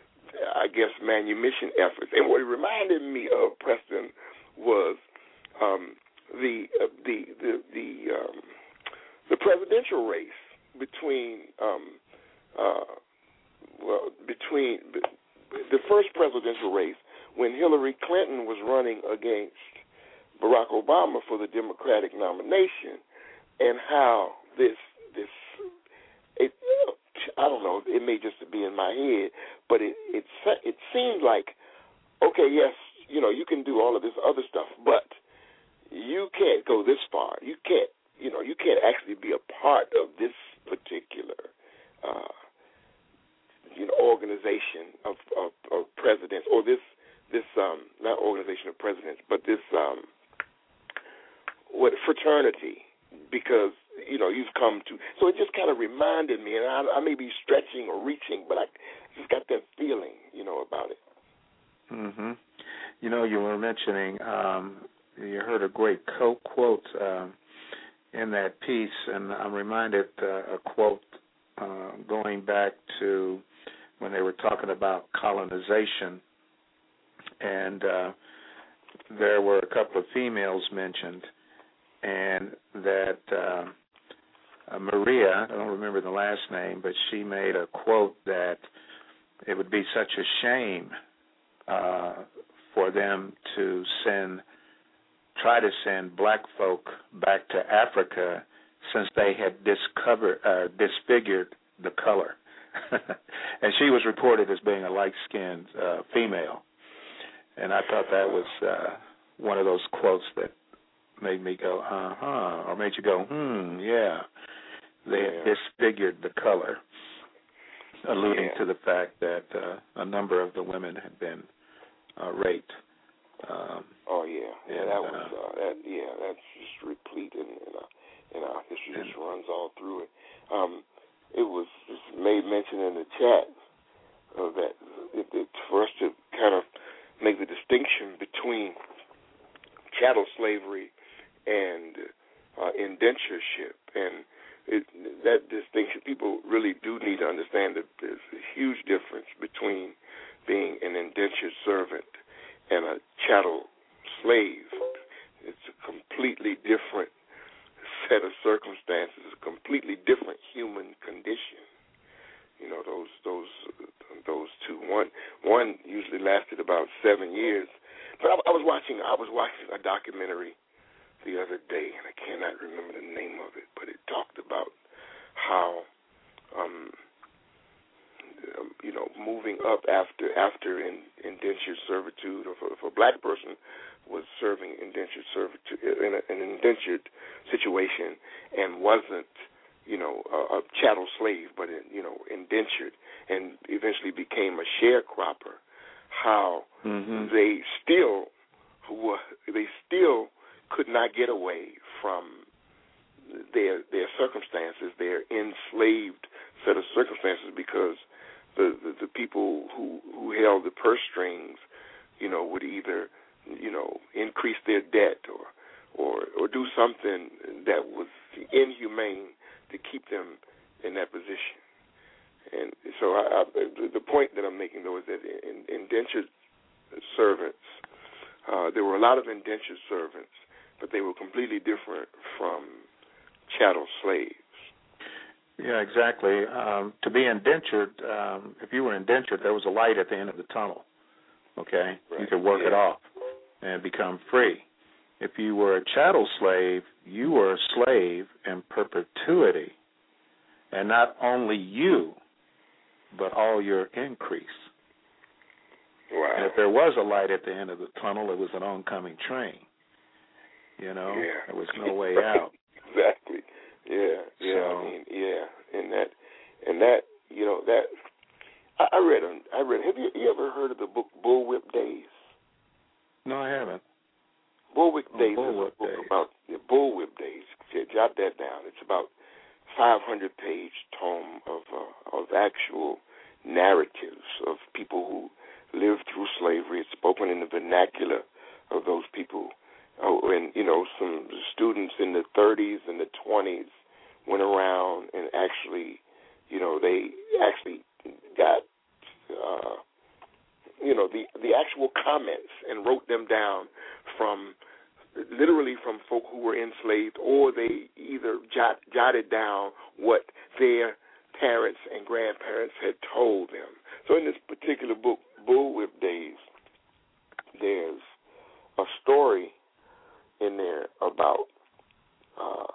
I guess, manumission efforts. And what it reminded me of, Preston, was um, the uh, the the the, um, the presidential race between um, uh, well between the first presidential race when Hillary Clinton was running against Barack Obama for the Democratic nomination, and how this this it, I don't know, it may just be in my head, but it it it seemed like, okay, yes, you know, you can do all of this other stuff, but you can't go this far. You can't, you know, you can't actually be a part of this particular, uh, you know, organization of, of, of presidents, or this this um, not organization of presidents, but this um, what fraternity, because you know you've come to. So it just kind of reminded me, and I, I may be stretching or reaching, but I just got that feeling, you know, about it. Mm-hmm. You know, you were mentioning um, you heard a great quote uh, in that piece, and I'm reminded uh, a quote uh, going back to when they were talking about colonization, and uh, there were a couple of females mentioned, and that uh, uh, Maria, I don't remember the last name, but she made a quote that it would be such a shame uh, for them to send, try to send black folk back to Africa since they had discovered, uh, disfigured the color. And she was reported as being a light-skinned uh, female. And I thought that was uh, one of those quotes that made me go, uh-huh, or made you go, hmm, yeah. They had Yeah. disfigured the color, alluding Yeah. to the fact that uh, a number of the women had been uh, raped. Um, oh yeah, yeah, and, that was uh, uh, that. Yeah, that's just replete, and in, in, uh, in our history and, just runs all through it. Um, it was just made mention in the chat of that it, it, for us to kind of make the distinction between chattel slavery and uh, indentureship, and it, that distinction, people really do need to understand that there's a huge difference between being an indentured servant and a chattel slave. It's a completely different set of circumstances, a completely different human condition. You know, those those those two. One one usually lasted about seven years. But I, I was watching I was watching a documentary the other day, and I cannot remember the name of it, but it talked about how um, um you know moving up after after in, indentured servitude, or if a black person was serving indentured servitude in a, an indentured situation and wasn't you know, a, a chattel slave, but, you know, indentured, and eventually became a sharecropper, how mm-hmm. they still were, they still could not get away from their their circumstances, their enslaved set of circumstances, because the, the, the people who, who held the purse strings, you know, would either, you know, increase their debt or or, or do something that was inhumane to keep them in that position. And so I, I, the point that I'm making, though, is that in, indentured servants, uh, there were a lot of indentured servants, but they were completely different from chattel slaves. Yeah, exactly. Um, to be indentured, um, if you were indentured, there was a light at the end of the tunnel, okay? Right. You could work yeah. it off and become free. If you were a chattel slave, you were a slave in perpetuity, and not only you, but all your increase. Wow. And if there was a light at the end of the tunnel, it was an oncoming train. You know, yeah. there was no way right. out. Exactly. Yeah, yeah. So, I mean, yeah, and that, and that, you know, that. I, I read, I read. Have you, you ever heard of the book Bullwhip Days? No, I haven't. Bullwhip oh, Days Bullwhip is a book Days. about yeah, Bullwhip Days. Yeah, jot that down. It's about five hundred page tome of uh, of actual narratives of people who lived through slavery. It's spoken in the vernacular of those people. Oh, and you know, some students in the thirties and the twenties went around and actually, you know, they actually got, uh, you know, the the actual comments and wrote them down from, literally from folk who were enslaved, or they either jot, jotted down what their parents and grandparents had told them. So in this particular book, Bullwhip Days, there's a story in there about uh,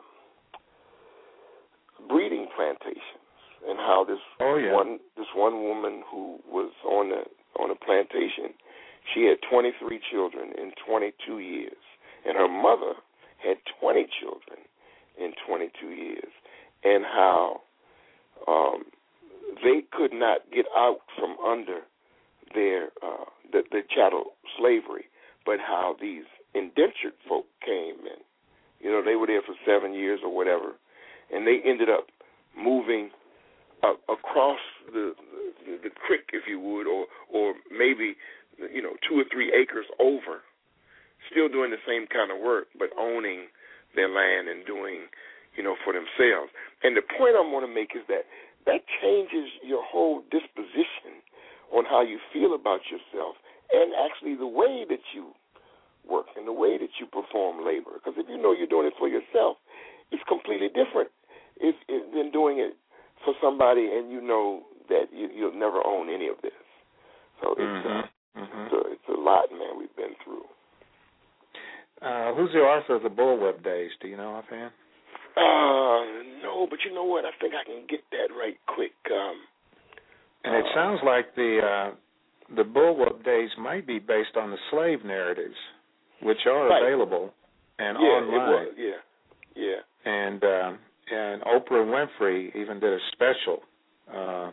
breeding plantations, and how this oh, yeah. one this one woman who was on a on a plantation, she had twenty-three children in twenty-two years, and her mother had twenty children in twenty-two years, and how um, they could not get out from under their uh, the, the chattel slavery, but how these indentured folk came and, you You know, they were there for seven years or whatever, and they ended up moving uh, across the, the the creek, if you would, or or maybe, you know, two or three acres over, still doing the same kind of work, but owning their land and doing, you know, for themselves. And the point I want to make is that that changes your whole disposition on how you feel about yourself and actually the way that you work and the way that you perform labor. Because if you know you're doing it for yourself, it's completely different if, if, than doing it for somebody and you know that you, you'll never own any of this. So it's, mm-hmm. uh, Mm-hmm. it's, a, it's a lot, man, we've been through. Uh, who's the author of the Bullwhip Days? Do you know offhand? Uh, no, but you know what? I think I can get that right quick. Um, and it uh, sounds like the uh, the Bullwhip Days might be based on the slave narratives, which are right. available and yeah, online. It was. Yeah, yeah. And uh, and Oprah Winfrey even did a special uh,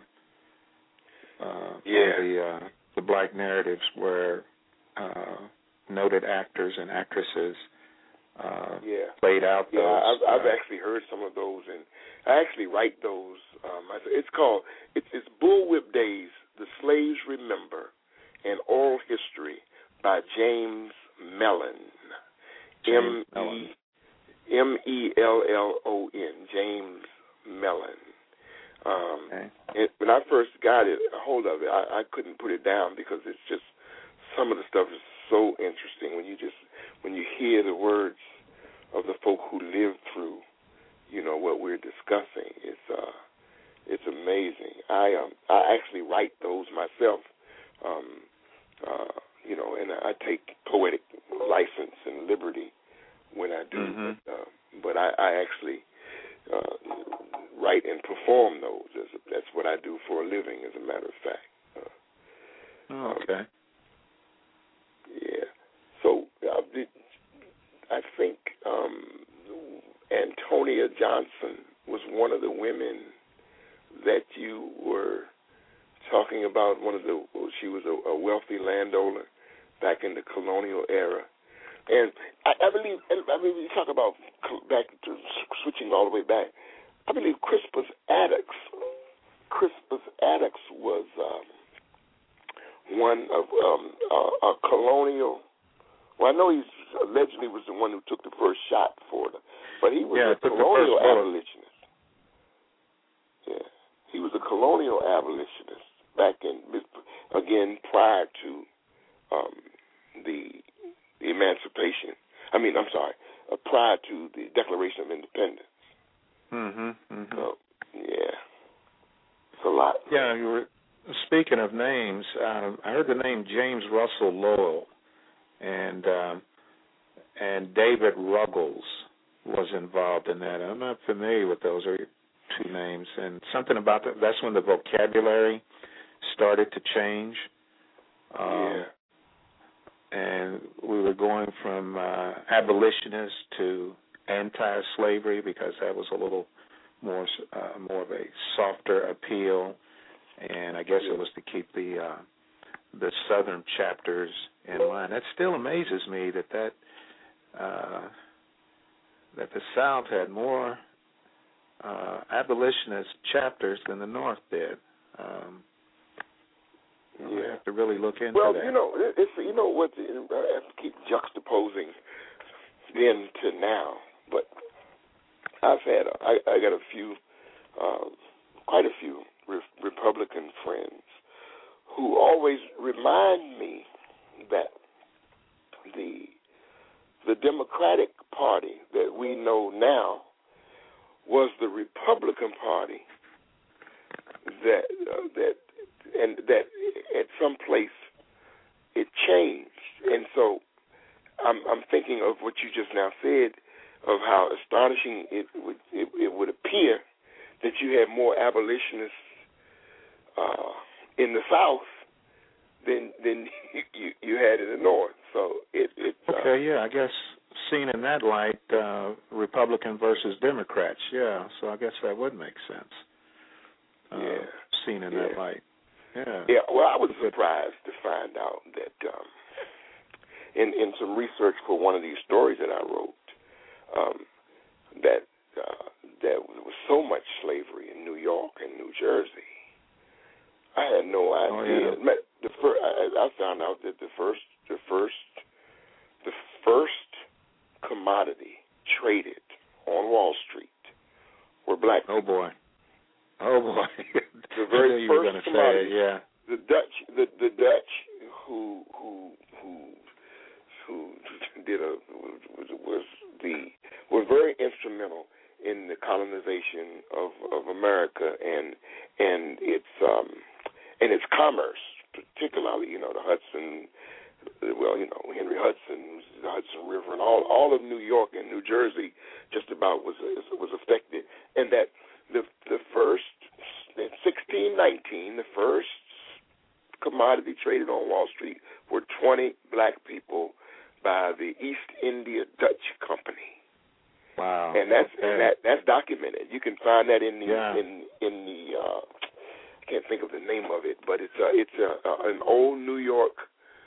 uh, yeah. on the uh, the black narratives where uh, noted actors and actresses uh, yeah. played out yeah, those. I've, I've uh, actually heard some of those, and I actually write those. Um, it's called it's, it's Bullwhip Days: The Slaves Remember, an Oral History by James Mellon. M E M E L L O N, James Mellon. Um, okay. it, when I first got it, a hold of it, I, I couldn't put it down because it's just some of the stuff is so interesting when you just when you hear the words of the folk who lived through, you know, what we're discussing. It's uh, it's amazing. I um, I actually write those myself, um, uh, you know, and I take poetic license and liberty when I do. Mm-hmm. But, uh, but I, I actually uh, write and perform those. That's what I do for a living, as a matter of fact. Uh, oh, okay. Um, yeah. So uh, I think um, Antonia Johnson was one of the women that you were talking about. One of the she was a, a wealthy landowner back in the colonial era, and I, I believe. I mean, you talk about back to switching all the way back. I believe Crispus Attucks. Crispus Attucks was um, one of um, uh, a colonial. Well, I know he's allegedly was the one who took the first shot for it, but he was yeah, a colonial abolitionist. Yeah, he was a colonial abolitionist back in, again, prior to um, the, the emancipation. I mean, I'm sorry, uh, prior to the Declaration of Independence. Mm-hmm. mm-hmm. So, yeah, it's a lot. Yeah, you were speaking of names. Um, I heard the name James Russell Lowell. And um, and David Ruggles was involved in that. I'm not familiar with those two names. And something about that, that's when the vocabulary started to change. Um, yeah. And we were going from uh, abolitionist to anti-slavery because that was a little more uh, more of a softer appeal. And I guess yeah. it was to keep the uh, the southern chapters in line. That still amazes me that that uh, that the South had more uh, abolitionist chapters than the North did. Um, yeah, I have to really look into well, that. Well, you know, it's you know what I have to keep juxtaposing then to now. But I've had a, I, I got a few, um, quite a few re- Republican friends who always remind me that the the Democratic Party that we know now was the Republican Party that uh, that and that at some place it changed. And so I'm I'm thinking of what you just now said, of how astonishing it would it, it would appear that you had more abolitionists uh, in the South than than you you had in the North. So it it okay, uh, yeah, I guess seen in that light, uh, Republican versus Democrats, yeah. So I guess that would make sense. Uh, yeah, seen in yeah. that light, yeah. Yeah. Well, I was surprised to find out that um, in in some research for one of these stories that I wrote, um, that uh, there was so much slavery in New York and New Jersey. I had no idea. Oh, yeah. The first, I, I found out that the first, the first, the first commodity traded on Wall Street were black people. Oh boy. Oh boy. The very I knew you were first gonna commodity. say it, yeah. The Dutch, the the Dutch who who who who did a was, was the were very instrumental in the colonization of, of America and and its um and its commerce, particularly you know the Hudson, well you know Henry Hudson, the Hudson River, and all all of New York and New Jersey just about was was affected, and that the the first in sixteen nineteen the first commodity traded on Wall Street were twenty black people by the East India Dutch Company. Wow. And that's okay. and that that's documented. You can find that in the yeah. in in the uh, I can't think of the name of it, but it's a, it's a, a, an old New York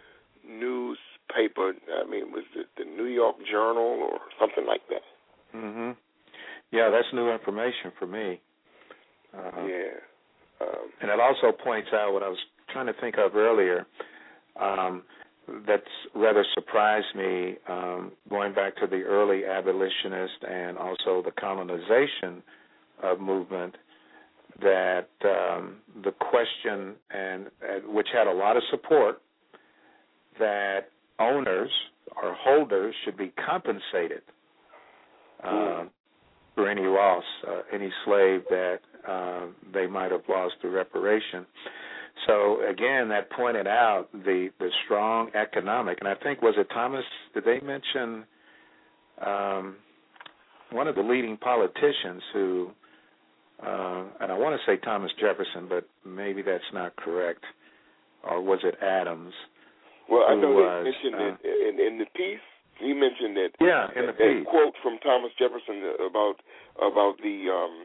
newspaper. I mean, was it the New York Journal or something like that? Mhm. Yeah, that's new information for me. Uh, yeah. Um, and it also points out what I was trying to think of earlier. Um, that's rather surprised me, um, going back to the early abolitionist and also the colonization uh, movement, that um, the question, and uh, which had a lot of support, that owners or holders should be compensated uh, mm. for any loss, uh, any slave that uh, they might have lost through reparation. So, again, that pointed out the, the strong economic, and I think, was it Thomas, did they mention um, one of the leading politicians who, uh, and I want to say Thomas Jefferson, but maybe that's not correct, or was it Adams? Well, I know was, they mentioned uh, it in, in the piece. He mentioned that. Yeah, in the that, piece. That quote from Thomas Jefferson about about the um,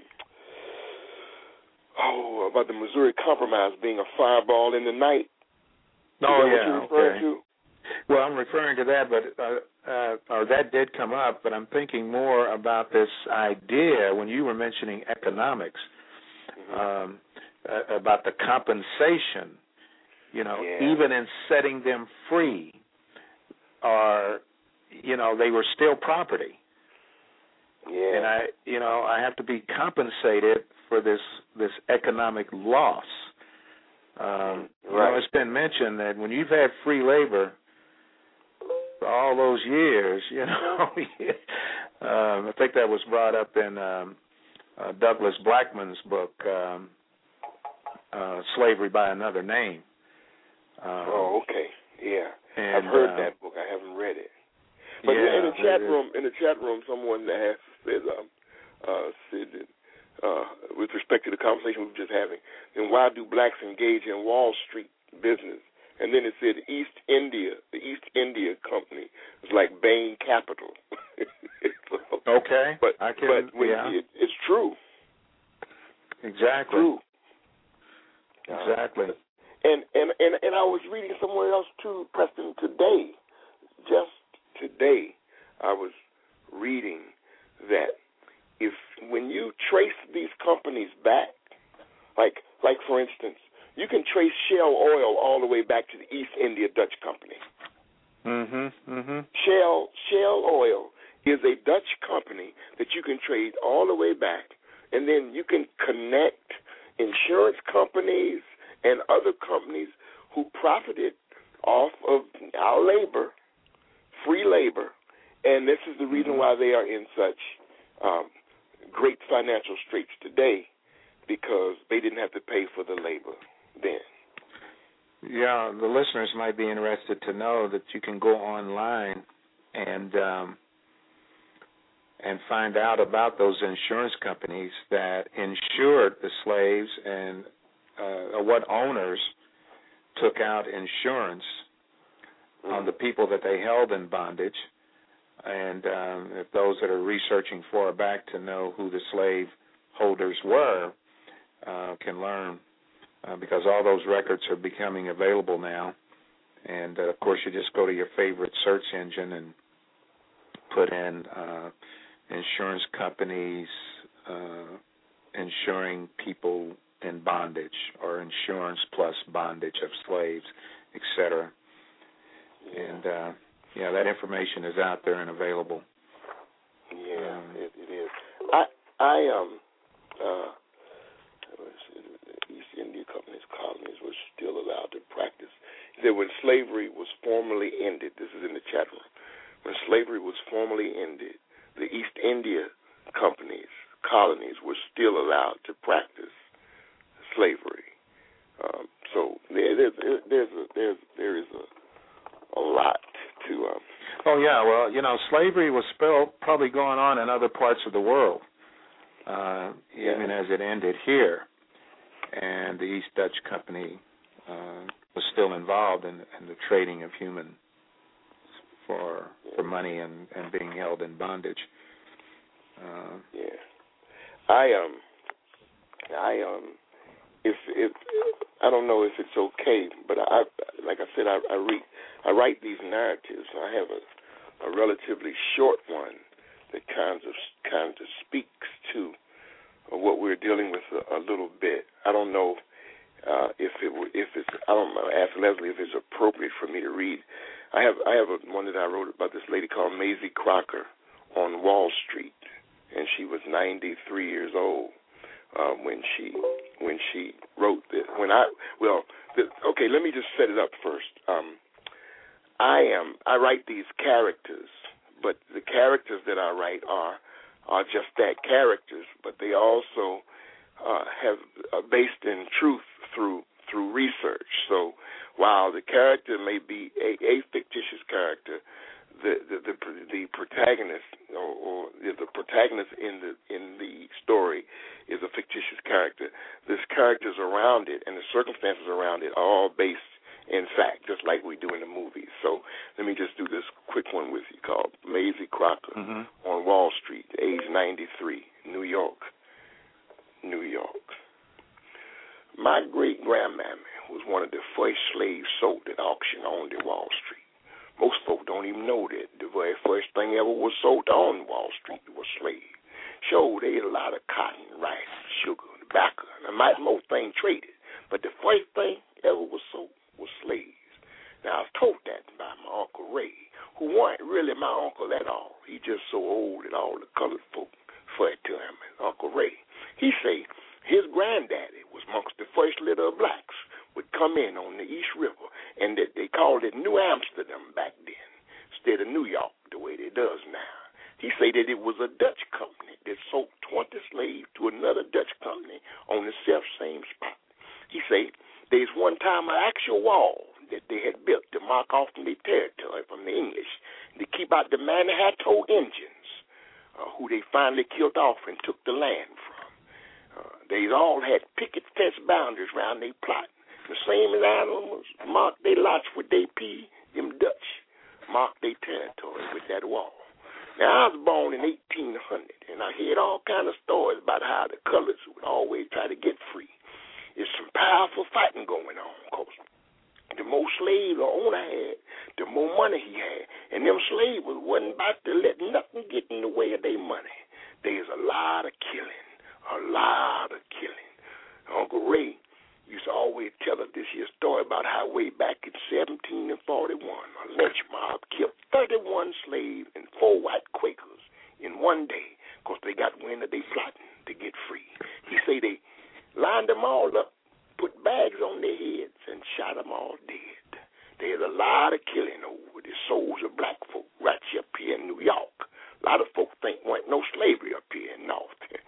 oh about the Missouri Compromise being a fireball in the night. Is oh that yeah, what you're referring okay. to? Well, I'm referring to that, but uh, uh, or that did come up. But I'm thinking more about this idea when you were mentioning economics, mm-hmm. um, uh, about the compensation. You know, yeah. even in setting them free, or you know, they were still property. Yeah. And I, you know, I have to be compensated for this this economic loss. Um, right. You know, it's been mentioned that when you've had free labor for all those years, you know, um, I think that was brought up in um, uh, Douglas Blackman's book, um, uh, Slavery by Another Name. Um, oh, okay. Yeah. and, I've heard uh, that book. I haven't read it. But yeah, in the chat room, in the chat room, someone has said, um, uh, said that, uh, with respect to the conversation we were just having, then why do blacks engage in Wall Street business? And then it said East India, the East India Company is like Bain Capital. so, okay, but I can, but when yeah. it, it's true. Exactly. True. Exactly. Uh, and, and and and I was reading somewhere else too, Preston, today. Just today, I was reading that if when you trace these companies back, like like for instance, you can trace Shell Oil all the way back to the East India Dutch Company. Mhm. Mhm. Shell Shell Oil is a Dutch company that you can trace all the way back, and then you can connect insurance companies and other companies who profited off of our labor, free labor, and this is the reason mm-hmm. why they are in such um, great financial straits today, because they didn't have to pay for the labor then. Yeah, the listeners might be interested to know that you can go online and um, and find out about those insurance companies that insured the slaves and uh, what owners took out insurance mm-hmm. on the people that they held in bondage. And um, if those that are researching far back to know who the slave holders were uh, can learn, uh, because all those records are becoming available now. And, uh, of course, you just go to your favorite search engine and put in uh, insurance companies uh, insuring people in bondage or insurance plus bondage of slaves, et cetera. Yeah. And, uh, yeah, that information is out there and available. Yeah, um, it, it is. I, I, um, uh, the East India Company's colonies were still allowed to practice. That when slavery was formally ended, this is in the chat room, when slavery was formally ended, the East India Company's colonies were still allowed to practice slavery. Um, so there, there's, there's, a, there's, there is a, a lot to. Um, oh yeah, well, you know, slavery was still probably going on in other parts of the world, uh, yeah. even as it ended here, and the East Dutch Company uh, was still involved in, in the trading of humans for for money and, and being held in bondage. Uh, yeah, I um, I um, if if I don't know if it's okay, but I like I said, I, I read, I write these narratives. I have a, a relatively short one that kind of kind of speaks to what we're dealing with a, a little bit. I don't know uh, if it if it's I don't know. Ask Leslie if it's appropriate for me to read. I have I have a, one that I wrote about this lady called Maisie Crocker on Wall Street, and she was ninety-three years old uh, when she when she wrote this. When I well, the, okay, let me just set it up first. Um, I am I write these characters, but the characters that I write are are just that, characters, but they also uh, have are based in truth through through research. So while the character may be a, a fictitious character, the the the, the protagonist or, or the protagonist in the in the story is a fictitious character. There's characters around it and the circumstances around it are all based in fact, just like we do in the movies. So let me just do this quick one with you called Maisie Crocker mm-hmm. on Wall Street, age ninety-three, New York, New York. My great-grandmammy was one of the first slaves sold at auction on the Wall Street. Most folk don't even know that the very first thing ever was sold on Wall Street was slaves. Sure, they ate a lot of cotton, rice, sugar, tobacco, and a mighty more thing traded. But the first thing ever was sold was slaves. Now, I was told that by my Uncle Ray, who wasn't really my uncle at all. He just so old that all the colored folk referred to him as Uncle Ray. He say his granddaddy was amongst the first litter of blacks would come in on the East River, and that they called it New Amsterdam back then, instead of New York, the way it does now. He say that it was a Dutch company that sold twenty slaves to another Dutch company on the self same spot. He say there's one time an actual wall that they had built to mark off from their territory from the English to keep out the Manhattan Indians, uh, who they finally killed off and took the land from. Uh, they all had picket fence boundaries around their plot. The same as animals marked their lots with their pee, them Dutch marked their territory with that wall. Now, I was born in eighteen hundred, and I heard all kind of stories about how the colors would always try to get free. There's some powerful fighting going on, because the more slaves the owner had, the more money he had. And them slaves wasn't about to let nothing get in the way of their money. There's a lot of killing, a lot of killing. Uncle Ray used to always tell us this here story about how way back in seventeen forty-one, a lynch mob killed thirty-one slaves and four white Quakers in one day because they got wind of they plotting to get free. He say they lined them all up, put bags on their heads, and shot them all dead. There's a lot of killing over the souls of black folk right up here in New York. A lot of folk think there ain't no slavery up here in North.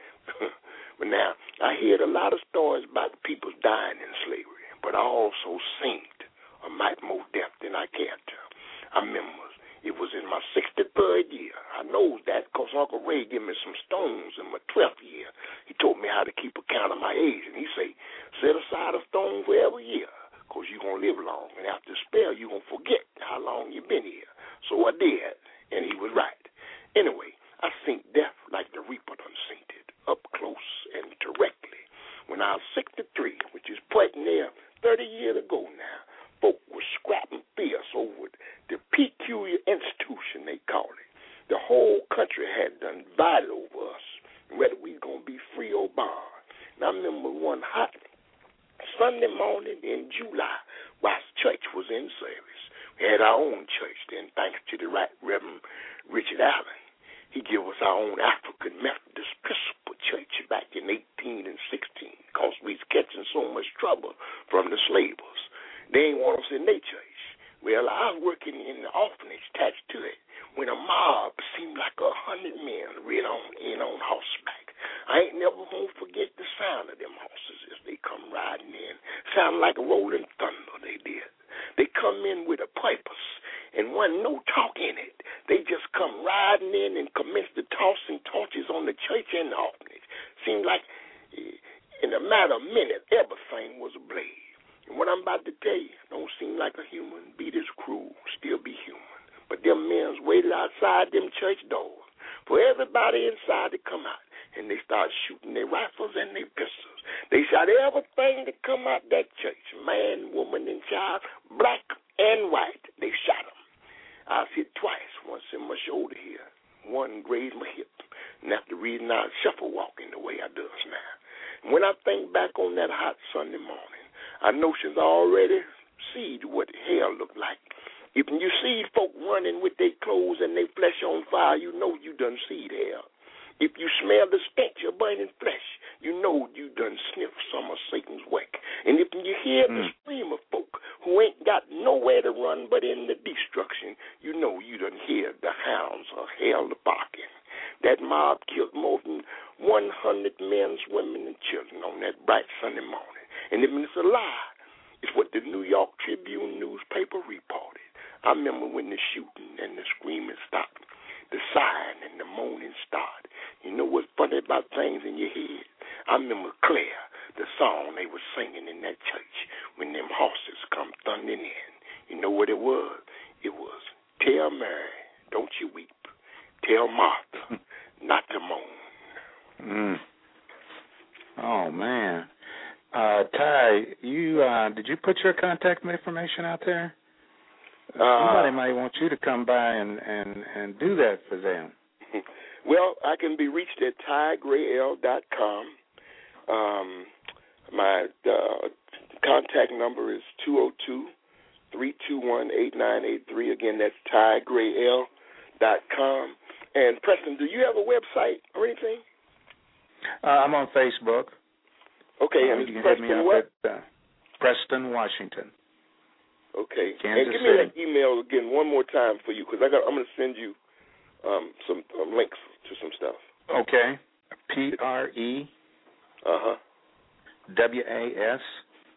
But now, I heard a lot of stories about people dying in slavery, but I also seen a might more death than I cared to. I remember it was in my sixty-third year. I know that because Uncle Ray gave me some stones in my twelfth year. He taught me how to keep account of my age, and he say, set aside a stone for every year because you're going to live long, and after a spell, you're going to forget how long you've been here. So I did, and he was right. Anyway, I seen death like the reaper done seen it, up close and directly. When I was sixty-three, which is quite near thirty years ago now, folk were scrapping fierce over the peculiar institution, they call it, the whole country had done divided over us, whether we going to be free or bond. And I remember one hot Sunday morning in July while church was in service. We had our own church then, thanks to the right Reverend Richard Allen. He gave us our own African Methodist Episcopal Church back in eighteen and sixteen because we was catching so much trouble from the slavers. They ain't want us in their church. Well, I was working in the orphanage attached to it when a mob seemed like a hundred men rid on in on horseback. I ain't never gonna forget the sound of them horses as they come riding in. Sounded like a rolling thunder, they did. They come in with a purpose and wasn't no talk in it. They just come riding in and commence to tossing torches on the church and the orphanage. Seemed like in a matter of minutes, everything was ablaze. And what I'm about to tell you don't seem like a human, be this cruel, still be human. But them men waited outside them church doors for everybody inside to come out. And they started shooting their rifles and their pistols. They shot everything that come out that church, man, woman, and child, black and white. They shot them. I was hit twice, once in my shoulder here, one grazed my hip. And that's the reason I shuffle walking the way I does now. And when I think back on that hot Sunday morning, I know she's already seen what hell looked like. If you see folk running with their clothes and their flesh on fire, you know you done seen hell. If you smell the stench of burning flesh, you know you done sniffed some of Satan's work. And if you hear mm. the scream of folk who ain't got nowhere to run but in the destruction, you know you done hear the hounds of hell barking. That mob killed more than one hundred men, women, and children on that bright Sunday morning. And if it's a lie, it's what the New York Tribune newspaper reported. I remember when the shooting and the screaming stopped, the sighing and the moaning started. You know what's funny about things in your head? I remember clear the song they were singing in that church when them horses come thundering in. You know what it was? It was, tell Mary, don't you weep. Tell Martha not to moan. Mm. Oh, man. Uh, Ty, you uh, did you put your contact information out there? Uh, Somebody might want you to come by and, and, and do that for them. Well, I can be reached at ty gray l dot com. Um, my uh, contact number is two oh two, three two one, eight nine eight three. Again, that's ty gray l dot com. And, Preston, do you have a website or anything? Uh, I'm on Facebook. Okay, uh, and you can Preston hit me up what? at uh, Preston, Washington. Okay. Kansas and give me City. that email again one more time for you, because I got. I'm going to send you um, some um, links to some stuff. Okay. P R E Uh-huh. W A S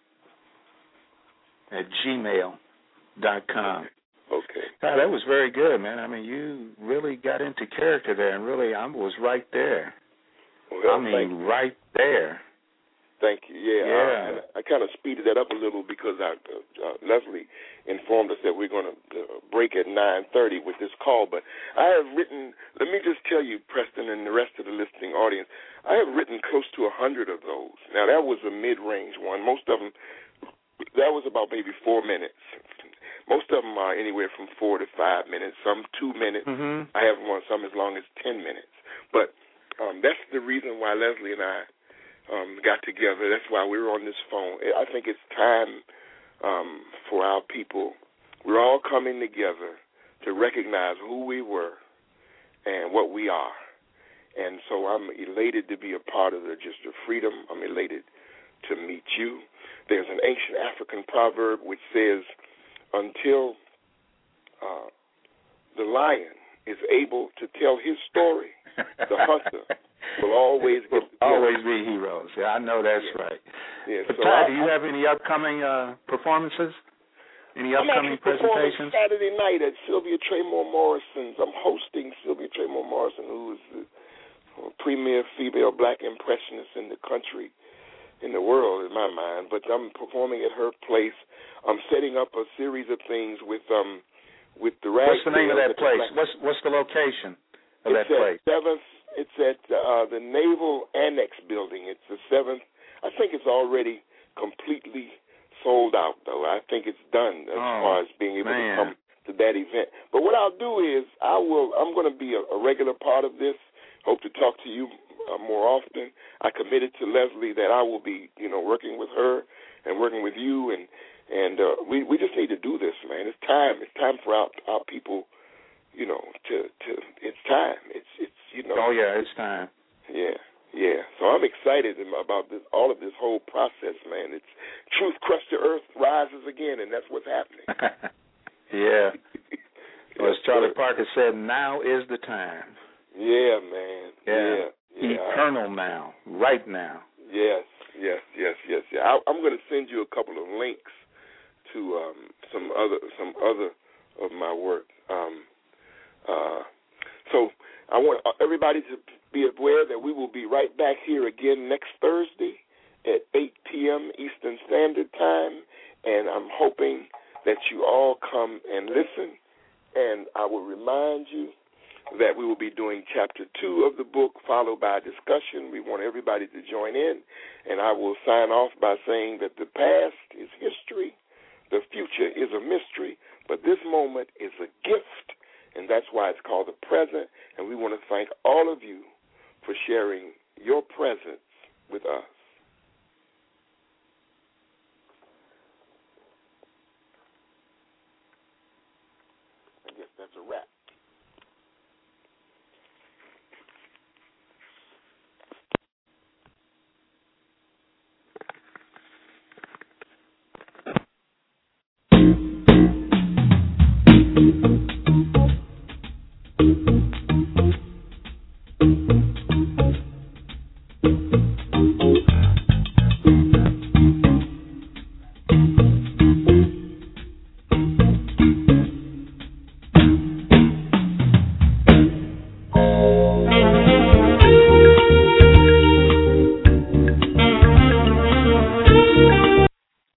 at gmail dot com. Okay. God, that was very good, man. I mean, you really got into character there, and really, I was right there. Well, I mean, right there. Thank you. Yeah, yeah. I, I kind of speeded that up a little because I, uh, uh, Leslie informed us that we're going to uh, break at nine thirty with this call. But I have written, let me just tell you, Preston, and the rest of the listening audience, I have written close to a hundred of those. Now, that was a mid-range one. Most of them, that was about maybe four minutes. Most of them are anywhere from four to five minutes, some two minutes. Mm-hmm. I have one, some as long as ten minutes. But um, that's the reason why Leslie and I Um, got together. That's why we were on this phone. I think it's time um, for our people. We're all coming together to recognize who we were and what we are. And so I'm elated to be a part of the Gist of Freedom. I'm elated to meet you. There's an ancient African proverb which says, until uh, the lion is able to tell his story, the hunter will always get the always be heroes. Yeah, I know that's yeah. right. Yeah, but so Ty, I, do you I, have any upcoming uh, performances? Any I'm upcoming presentations? Saturday night at Sylvia Traymore Morrison's. I'm hosting Sylvia Traymore Morrison, who is the premier female black impressionist in the country, in the world, in my mind. But I'm performing at her place. I'm setting up a series of things with um with the rag. What's the name of that place? What's what's the location of it's that place? At seventh. It's at uh, the Naval Annex Building. It's the seventh. I think it's already completely sold out, though. I think it's done as oh, far as being able man. to come to to that event. But what I'll do is I will. I'm going to be a, a regular part of this. Hope to talk to you uh, more often. I committed to Leslie that I will be, you know, working with her and working with you, and and uh, we we just need to do this, man. It's time. It's time for our our people, you know, to to. It's time. It's it's you know. Oh yeah, it's time. Yeah. Yeah, so I'm excited about this, all of this whole process, man. It's truth crushed to earth, rises again, and that's what's happening. Yeah. Well, as Yes, Charlie sir. Parker said, now is the time. Yeah, man. Yeah. Yeah. yeah. Eternal now, right now. Yes, yes, yes, yes, yeah. I, I'm going to send you a couple of links to um, some other some other of my work. Um, uh, so I want everybody to be aware that we will be right back here again next Thursday at eight p.m. Eastern Standard Time, and I'm hoping that you all come and listen. And I will remind you that we will be doing chapter two of the book, followed by a discussion. We want everybody to join in, and I will sign off by saying that the past is history, the future is a mystery, but this moment is a gift, and that's why it's called the present, and we want to thank all of you for sharing your presence with us.